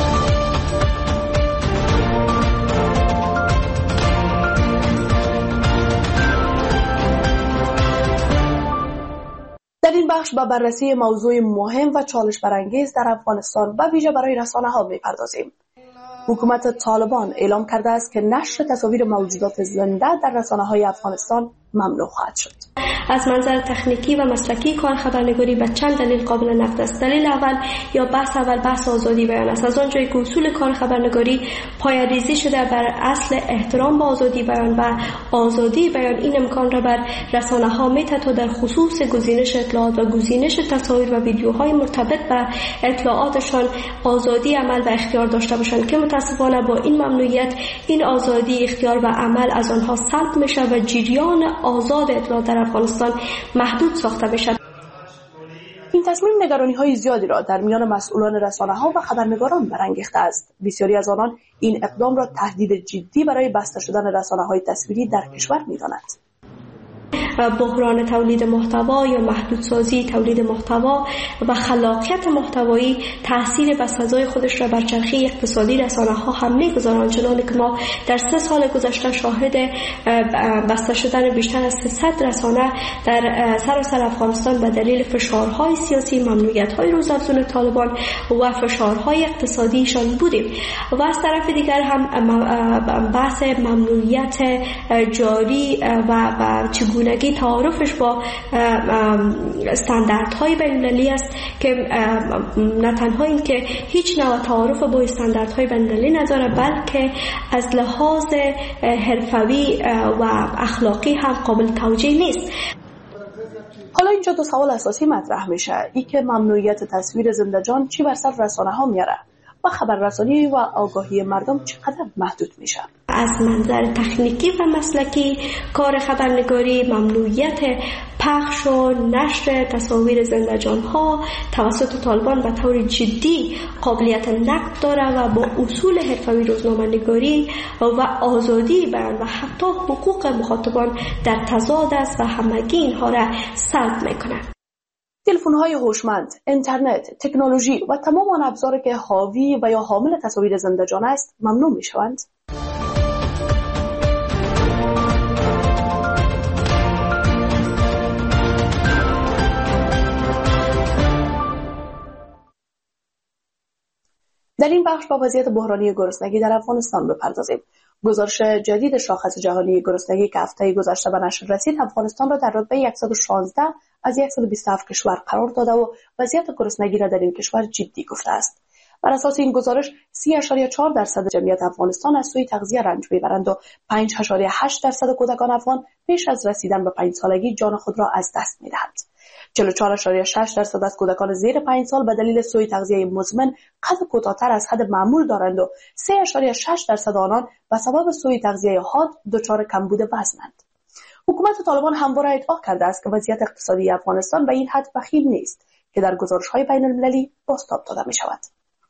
در این بخش به بررسی موضوع مهم و چالش برانگیز در افغانستان و ویژه برای رسانه‌ها می‌پردازیم. حکومت طالبان اعلام کرده است که نشر تصاویر موجودات زنده در رسانه‌های افغانستان ممنوع خواهد شد. از منظر تکنیکی و مسلکی کار خبرنگاری به چند دلیل قابل نقد است. دلیل اول یا بحث آزادی بیان است. از آنجایی که اصول کار خبرنگاری پایه‌ریزی شده بر اصل احترام به آزادی بیان و آزادی بیان، این امکان را بر رسانه‌ها می‌دهد تا در خصوص گزینش اطلاعات و گزینش تصاویر و ویدیوهای مرتبط به اطلاعاتشان آزادی عمل و اختیار داشته باشند که متأسفانه با این ممنوعیت این آزادی اختیار و عمل از آنها سلب میشه و جریان آزاد اطلاعات در افغانستان محدود ساخته بشد. این تصمیم نگرانی‌های زیادی را در میان مسئولان رسانه‌ها و خبرنگاران برانگیخته است. بسیاری از آنان این اقدام را تهدید جدی برای بسته شدن رسانه‌های تصویری در کشور می‌دانند. بحران تولید محتوا یا محدودسازی تولید محتوا و خلاقیت محتوایی تاثیر بسزای خودش را بر چرخه اقتصادی رسانه‌ها هم می‌گذارند، چنانکه که ما در 3 سال گذشته شاهد بسته شدن بیشتر از 300 رسانه در سراسر افغانستان به دلیل فشارهای سیاسی، ممنوعیت‌های روزافزون طالبان و فشارهای اقتصادیشان بودیم. و از طرف دیگر هم بحث ممنوعیت جاری و چگونگی تعارفش با استانداردهای بین‌المللی است که نه تنها این که هیچ نوع تعارف با استانداردهای بین‌المللی نداره، بلکه از لحاظ حرفوی و اخلاقی هم قابل توجیه نیست. حالا اینجا 2 سوال اساسی مطرح میشه. ای که ممنوعیت تصویر زنده‌جان چی بر سر رسانه‌ها میاره و خبررسانی و آگاهی مردم چقدر محدود میشه؟ از منظر تکنیکی و مسلکی کار خبرنگاری ممنوعیت پخش و نشر تصاویر زنده‌جان‌ها توسط طالبان به طور جدی قابلیت نقد داره و با اصول حرفه‌ای روزنامه‌نگاری و آزادی بیان و حتی حقوق مخاطبان در تضاد است و همگی اینها را سلب میکنه. تلفن‌های هوشمند، اینترنت، تکنولوژی و تمام آن ابزاری که حاوی و یا حامل تصاویر زنده‌جان است ممنوع می‌شوند. در این بخش با وضعیت بحرانی گرسنگی در افغانستان بپردازیم. گزارش جدید شاخص جهانی گرسنگی که هفته گذشته به نشر رسید، افغانستان را در رتبه 116 از 127 کشور قرار داده و وضعیت گرسنگی را در این کشور جدی گفته است. بر اساس این گزارش 30.4% جمعیت افغانستان از سوی تغذیه رنج میبرند و 5.8% کودکان افغان پیش از رسیدن به 5 سالگی جان خود را از دست میدهند. 44.6% از کودکان زیر 5 سال به دلیل سوء تغذیه مزمن قد کوتاه‌تر از حد معمول دارند و 3.6% آنان به سبب سوء تغذیه حاد دچار کمبود وزنند. حکومت طالبان همواره ادعا کرده است که وضعیت اقتصادی افغانستان به این حد وخیم نیست که در گزارش‌های بین‌المللی بازتاب داده می‌شود.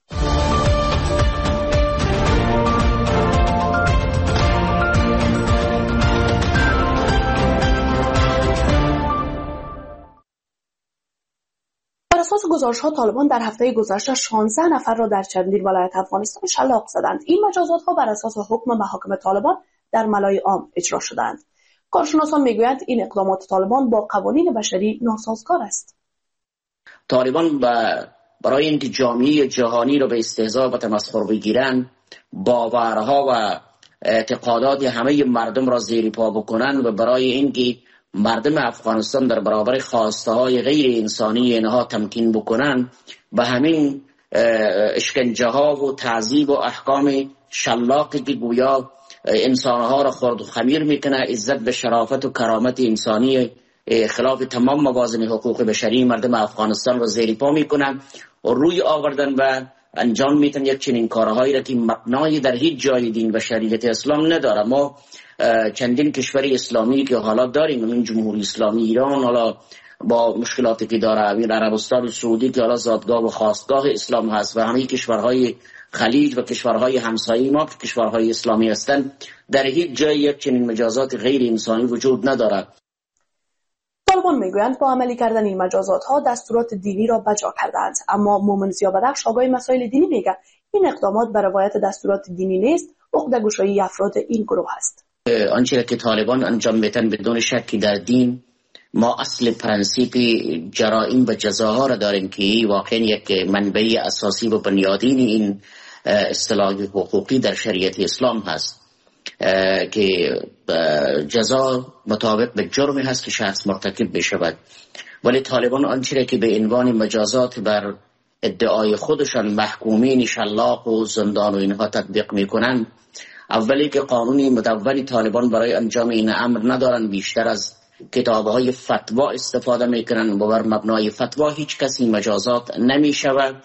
بر اساس گزارش‌ها طالبان در هفته گذشته 16 نفر را در چندین ولایت افغانستان شلاق زدند. این مجازات‌ها بر اساس حکم محاکم طالبان در ملای عام اجرا شدند. کارشناسان میگویند این اقدامات طالبان با قوانین بشری ناسازگار است. طالبان به برای اینکه جامعه جهانی رو به استهزاء و تمسخر بگیرن، باورها و اعتقادات همه مردم را زیر پا بکنن و برای اینکه مردم افغانستان در برابر خواسته های غیر انسانی اینها تمکین بکنن، به همین اشکنجه ها و تعذیب و احکام شلاقی که گویا انسانها را خرد و خمیر میکنه، عزت به شرافت و کرامت انسانی خلاف تمام موازین حقوق بشری مردم افغانستان را زیر پا میکنن و روی آوردن و انجام میتن یک چنین کارهایی را که مبنای در هیچ جای دین و شریعت اسلام نداره. ما چندین کشور اسلامی که حالا داریم، این جمهوری اسلامی ایران حالا با مشکلاتی که داره، این عربستان سعودی که حالا زادگاه و خواستگاه اسلام هست و همه کشورهای خلیج و کشورهای همسایه ما که کشورهای اسلامی هستند، در هیچ جای یک چنین مجازات غیر انسانی وجود نداره. طالبان میگویند با عملی کردن این مجازات ها دستورات دینی را بجا کردند، اما مومن زیابدخش آگاه مسائل دینی میگه این اقدامات بر روایت دستورات دینی نیست، عقده‌گشایی افراد این گروه است. آنچه که طالبان انجام میدن بدون شکی در دین، ما اصل پرنسیپ جرائم و جزاها را داریم که واقعا یک منبع اساسی و بنیادین این اصطلاح حقوقی در شریعت اسلام هست که جزا مطابق به جرمی هست که شخص مرتکب بشود. ولی طالبان آنچه که به عنوان مجازات بر ادعای خودشان محکومین شلاق و زندان و اینها تطبیق میکنن، اولی که قانونی مدون طالبان برای انجام این امر ندارن، بیشتر از کتابهای فتوا استفاده میکنن و بر مبنای فتوا هیچ کسی مجازات نمیشود.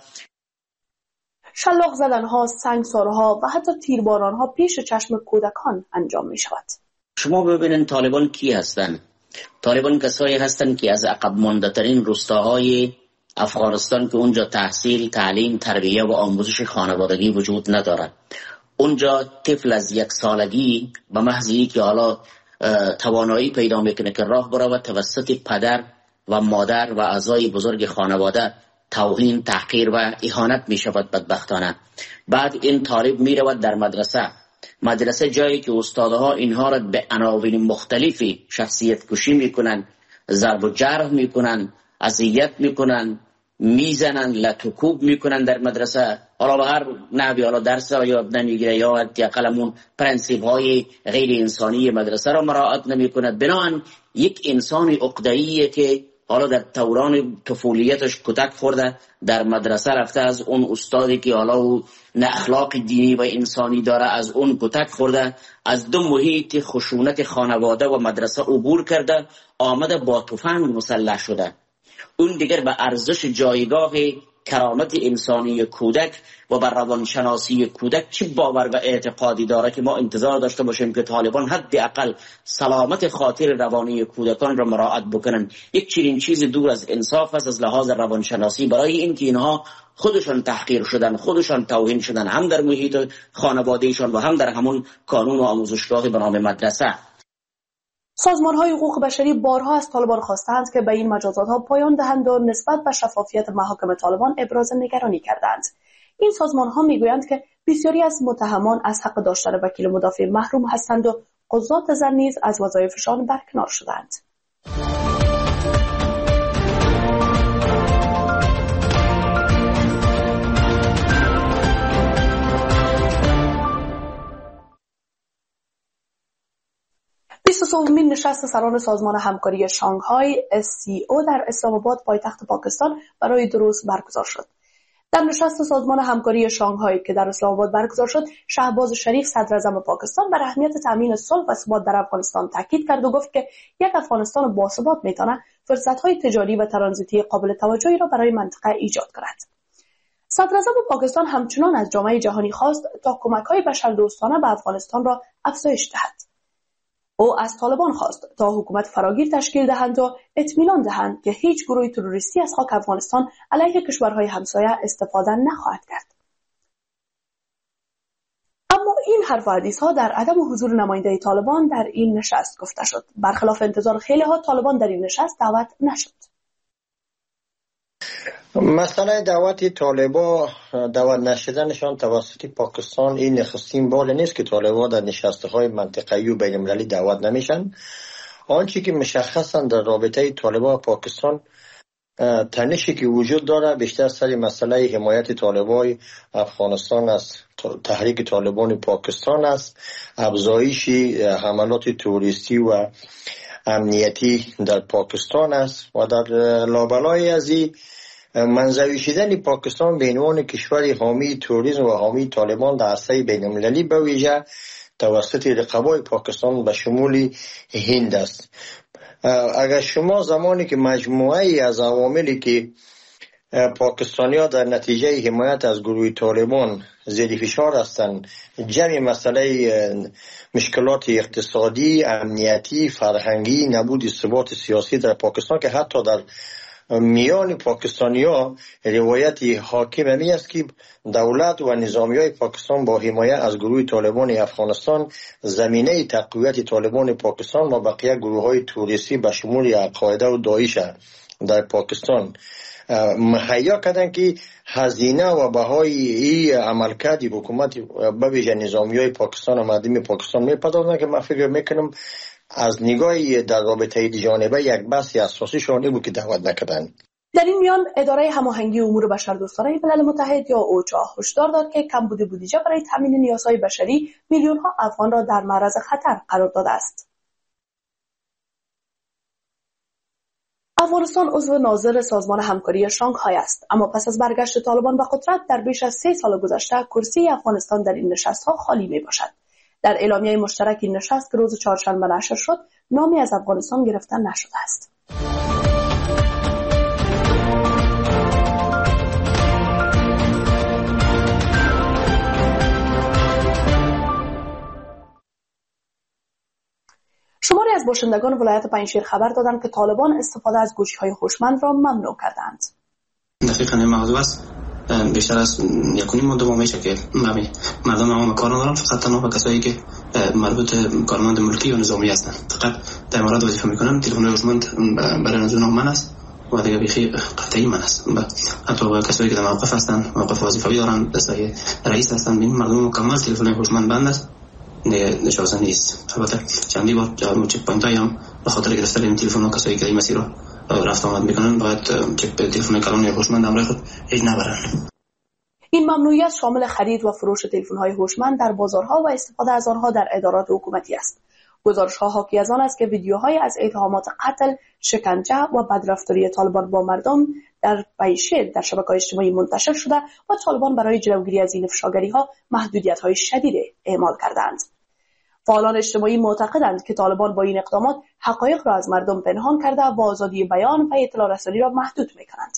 شلاق زدنها، سنگسارها و حتی تیربارانها پیش چشم کودکان انجام می شود. شما ببینید طالبان کی هستند؟ طالبان کسایی هستند که از عقب مانده ترین روستاهای افغانستان که اونجا تحصیل، تعلیم، تربیه و آموزش خانوادگی وجود ندارد. اونجا طفل از 1 سالگی به محضی که حالا توانایی پیدا میکنه که راه برود، توسط پدر و مادر و اعضای بزرگ خانواده توهین، تحقیر و اهانت می شود بدبختانه. بعد این طالب می رود در مدرسه جایی که استادها اینها را به عناوین مختلفی شخصیت کشی می کنن، ضرب و جرح می کنن، اذیت می کنن، می زنن، لطوکوب می کنن در مدرسه. حالا به هر نحوی حالا درس را یاد نمیگیره یا حداقل پرنسیپ های غیر انسانی مدرسه را مراعات نمی کند. بنابراین یک انسان عقده‌ایه که حالا در دوران طفولیتش کتک خورده، در مدرسه رفته، از اون استادی که حالا نه اخلاق دینی و انسانی داره از اون کتک خورده، از 2 محیط خشونت خانواده و مدرسه عبور کرده، آمده با تفنگ مسلح شده. اون دیگر به ارزش جایگاه کرامت انسانی کودک و بر روانشناسی کودک چه باور و اعتقادی داره که ما انتظار داشته باشیم که طالبان حداقل سلامت خاطر روانی کودکان را مراعات بکنن. یک چنین چیز دور از انصاف است از لحاظ روانشناسی، برای اینکه اینها خودشان تحقیر شدن، خودشان توهین شدن، هم در محیط خانوادهشان و هم در همون کانون و آموزشگاه به نام مدرسه. سازمان‌های حقوق بشری بارها از طالبان خواستند که به این مجازات‌ها پایان دهند و نسبت به شفافیت محاکم طالبان ابراز نگرانی کردند. این سازمان‌ها می‌گویند که بسیاری از متهمان از حق داشتن وکیل مدافع محروم هستند و قضات زن نیز از وظایفشان برکنار شدند. سومین نشست سران سازمان همکاری شانگهای SCO در اسلام آباد پایتخت پاکستان برای 2 روز برگزار شد. در نشست سازمان همکاری شانگهای که در اسلام آباد برگزار شد، شهباز شریف صدر اعظم پاکستان بر اهمیت تامین صلح و ثبات در افغانستان تاکید کرد و گفت که یک افغانستان باثبات میتونه فرصت‌های تجاری و ترانزیتی قابل توجهی را برای منطقه ایجاد کند. صدر اعظم پاکستان همچنان از جامعه جهانی خواست تا کمک‌های بشردوستانه به افغانستان را افزایش دهد. او از طالبان خواست تا حکومت فراگیر تشکیل دهند و اطمینان دهند که هیچ گروه تروریستی از خاک افغانستان علیه کشورهای همسایه استفاده نخواهد کرد. اما این حرف و حدیث‌ها در عدم حضور نماینده طالبان در این نشست گفته شد. برخلاف انتظار خیلی‌ها طالبان در این نشست دعوت نشد. مسئله دعوت طالبان دعوت نشدنشان توسط پاکستان این نخستین بار نیست که طالبان در نشست‌های منطقه‌ای و بین‌المللی دعوت نمیشن. آنچه که مشخصاً در رابطه طالبان و پاکستان تنشی که وجود داره بیشتر سر مسئله حمایت طالبان افغانستان است، تحریک طالبان پاکستان است، افزایش حملات توریستی و امنیتی در پاکستان است و در لابلای از این منزوی شدن پاکستان به عنوان کشور حامی توریسم و حامی طالبان در عرصه بین‌المللی به ویژه توسط رقبای پاکستان به شمول هند است. اگر شما زمانی که مجموعه از عواملی که پاکستانی‌ها در نتیجه حمایت از گروه طالبان زیر فشار هستند، جمع مسئله مشکلات اقتصادی، امنیتی، فرهنگی، نبود ثبات سیاسی در پاکستان که حتی در میان پاکستانی‌ها روایت حاکم همی است که دولت و نظامیای پاکستان با حمایت از گروه طالبان افغانستان زمینه تقویت طالبان پاکستان و بقیه گروه‌های توریستی به شمول القاعده و داعش در پاکستان مهیا کردن که هزینه و بهای این عملکرد حکومت به ویژه نظامیای پاکستان و مردم پاکستان میپردازند که من فکر میکنم از نگاه در رابطه جانبه یک بحث اساسی شانه بود که دعوت نکردن. در این میان اداره هماهنگی امور بشردوستانه ملل متحد یا اوچا هشدار داد که کمبود بودجه برای تامین نیازهای بشری میلیون‌ها افغان را در معرض خطر قرار داده است. افغانستان عضو ناظر سازمان همکاری شانگهای است، اما پس از برگشت طالبان به قدرت در بیش از 3 سال گذشته کرسی افغانستان در این نشست‌ها خالی میباشد. در اعلامیه مشترک این نشست که روز چهارشنبه نشر شد، نامی از افغانستان گرفته نشده است. شماری از باشندگان ولایت پنجشیر خبر دادند که طالبان استفاده از گوشی‌های هوشمند را ممنوع کردند. دقیقاً این موضوع است. بیشتر از 1.5 ماه دوام میشه که مردم عوام کار ندارن، فقط تنها به کسایی که مربوط کارمند ملکی و نظامی هستن فقط در مورد وظیفه میکنن. تلفن هوشمند برای از اونها من است و دیگه بیخی قطعی من است. حتی با کسایی که در موقف هستن، موقف وظیفه‌ای دارن، دستای رئیس هستن، ببین مردم مکمل تلفن هوشمند بند است، نشازه نیست. البته چندی بار جواب چک پوینت هم به خاطر گرفتن این تلفن کسایی که این مسیر رو رفت آمد میکنن باید چک تلفن کلان یا هوشمند امر خود هیچ نبرن. این ممنوعیت شامل خرید و فروش تلفن‌های هوشمند در بازارها و استفاده از آنها در ادارات حکومتی است. گزارش‌ها حاکی از آن است که ویدیوهای از اتهامات قتل، شکنجه و بدرفتاری طالبان با مردم در پنجشیر در شبکه‌های اجتماعی منتشر شده و طالبان برای جلوگیری از این افشاگری‌ها محدودیت‌های شدید اعمال کردند. فعالان اجتماعی معتقدند که طالبان با این اقدامات حقایق را از مردم پنهان کرده و آزادی بیان و اطلاع رسانی را محدود می‌کنند.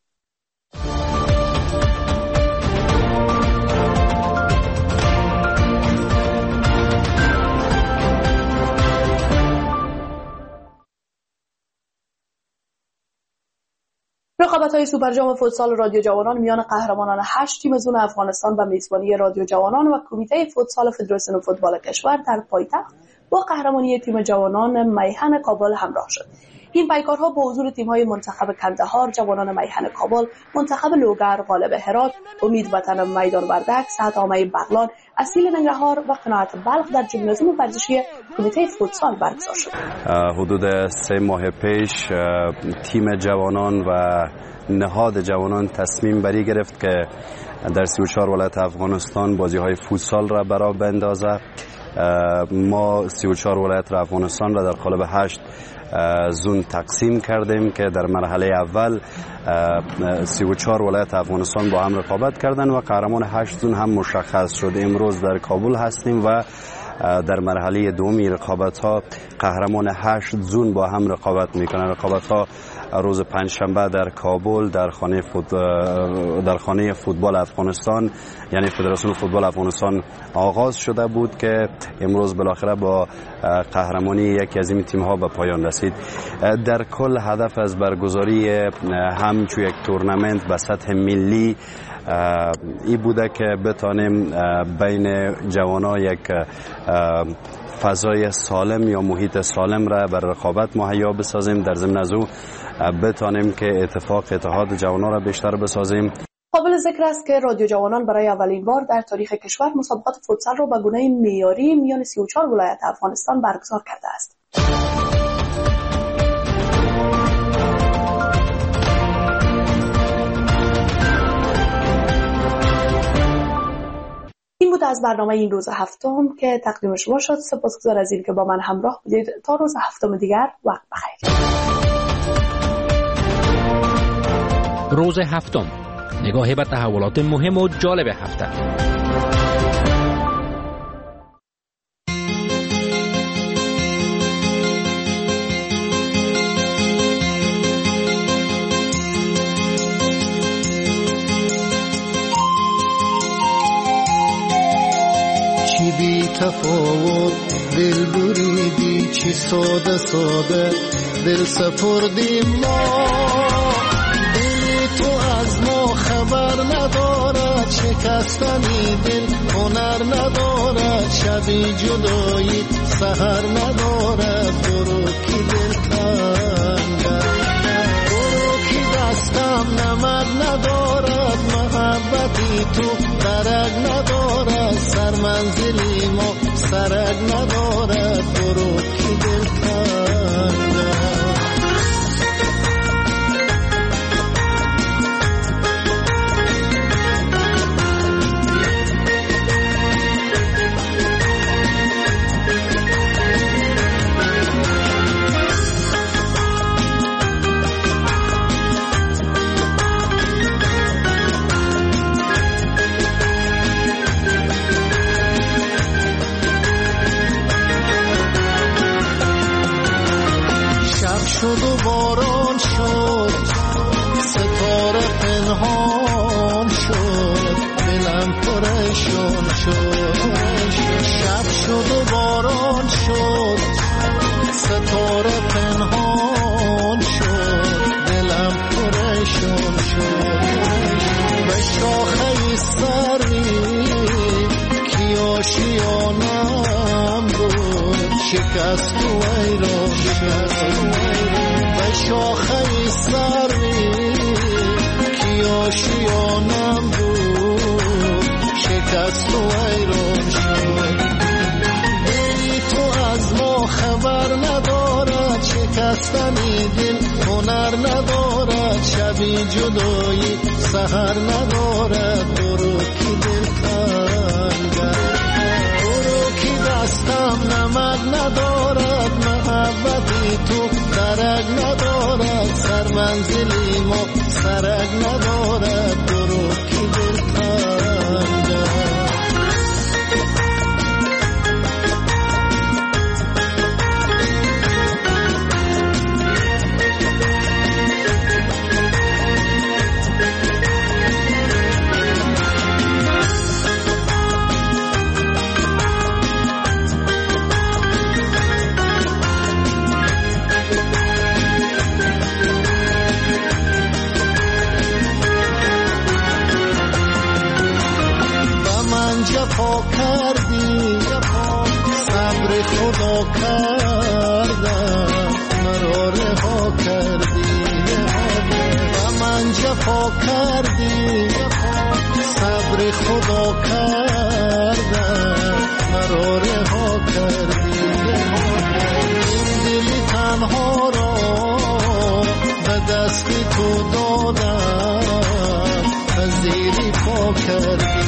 رقابت‌های سوپرجام فوتسال رادیو جوانان میان قهرمانان 8 تیم زون افغانستان و میزبانی رادیو جوانان و کمیته فوتسال فدراسیون فوتبال کشور در پایتخت با قهرمانی تیم جوانان میهن کابل همراه شد. این پیکارها با حضور تیم‌های منتخب کندهار، جوانان میهن کابل، منتخب لوگر، غالب هرات، امید وطن میدان وردک، سعد آمه بغلان، اصیل ننگرهار و قناعت بلخ در ژیمنازیوم ورزشی کمیته فوتسال برگزار شد. حدود 3 ماه پیش تیم جوانان و نهاد جوانان تصمیم بری گرفت که در 34 ولایت افغانستان بازی‌های فوتسال را برا بندازه. ما 34 ولایت افغانستان را در قالب 8 زون تقسیم کردیم که در مرحله اول 34 ولایت افغانستان با هم رقابت کردند و قهرمان 8 زون هم مشخص شد. امروز در کابل هستیم و در مرحله دومی رقابت‌ها قهرمان 8 زون با هم رقابت می‌کنند. رقابت‌ها روز پنجشنبه در کابل در خانه فوتبال افغانستان یعنی فدراسیون فوتبال افغانستان آغاز شده بود که امروز بالاخره با قهرمانی یکی از این تیم‌ها به پایان رسید. در کل هدف از برگزاری همچو یک تورنمنت به سطح ملی ای بوده که بتانیم بین جوانان یک فضای سالم یا محیط سالم را بر رقابت مهیا بسازیم. در ضمن از او بتانیم که اتحاد جوانان را بیشتر بسازیم. قابل ذکر است که رادیو جوانان برای اولین بار در تاریخ کشور مسابقات فوتسال را به گونه معیاری میان 34 ولایت افغانستان برگزار کرده است. بود از برنامه این روز هفتم که تقدیم شما شد. سپاسگزار از این که با من همراه بودید. تا روز هفتم دیگر وقت بخیر. روز هفتم، نگاهی به تحولات مهم و جالب هفته. چی بی تفاوت دل بریدی، چی ساده ساده دل سپردیم ما. تو از ما خبر ندارد، شکستنی دل هنر ندارد، شبی جدایی سحر ندارد. برو کی دل تنگم، برو کی دستم نمد ندارد، محبتی تو درک ندارد، سرمنزلی ما سرک ندارد. برو کی دل تنگم. شد و باران شد، ستاره پنهان شد، دلم پریشان شد. شب شد و باران شد، ستاره پنهان شد، دلم پریشان شد. به شاخه سری کی آشیانم بود، شکست و ویران شد. به شاخه سری کی آشیانم بود، شکست و ویران شد. دلی تو از ما خبر ندارد، شکستنی دل هنر ندارد، شبی جدایی سحر ندارد. برو کی دل تنگم، برو کی دستم نمد ندارد، محبتی تو درک ندارد، سرمنزلی ما سرک ندارد. برو کی دل تنگم. جفا کردی، صبر خدا کردم، مرا رها کردی. و من جفا کردی، صبر خدا کردم، مرا رها کردی. این دل تنها را به دست تو دادم، پذیری پا کردی.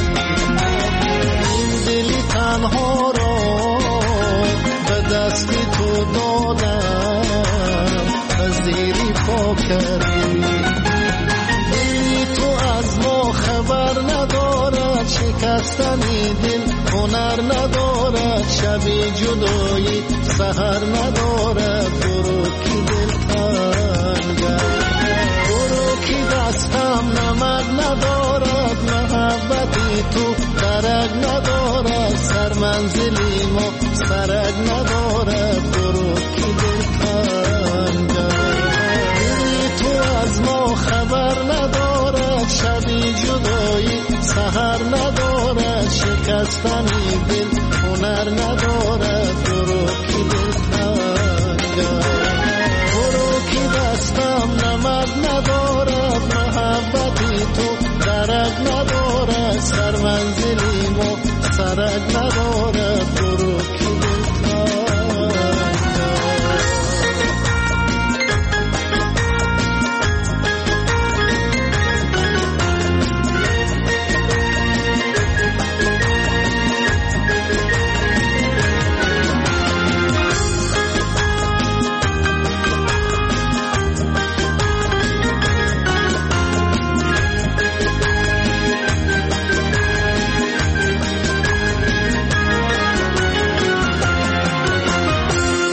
تنها را به دست تو دادم، پذیری پا کردی. دلی تو از ما خبر ندارد، شکستنی دل هنر ندارد، شبی جدایی سحر ندارد. برو کی دل تنگم، برو کی دستم نمد ندارد، محبتی تو درک ندارد، سرمنزلی ما سرک ندارد. برو کی دل تنگم، دلی تو از ما خبر ندارد، شبی جدایی سحر ندارد، شکستنی دل هنر ندارد. برو کی دل تنگم، برو کی دستم نمد ندارد، محبتی تو درک ندارد، سرمنزلی ما سرک ندارد.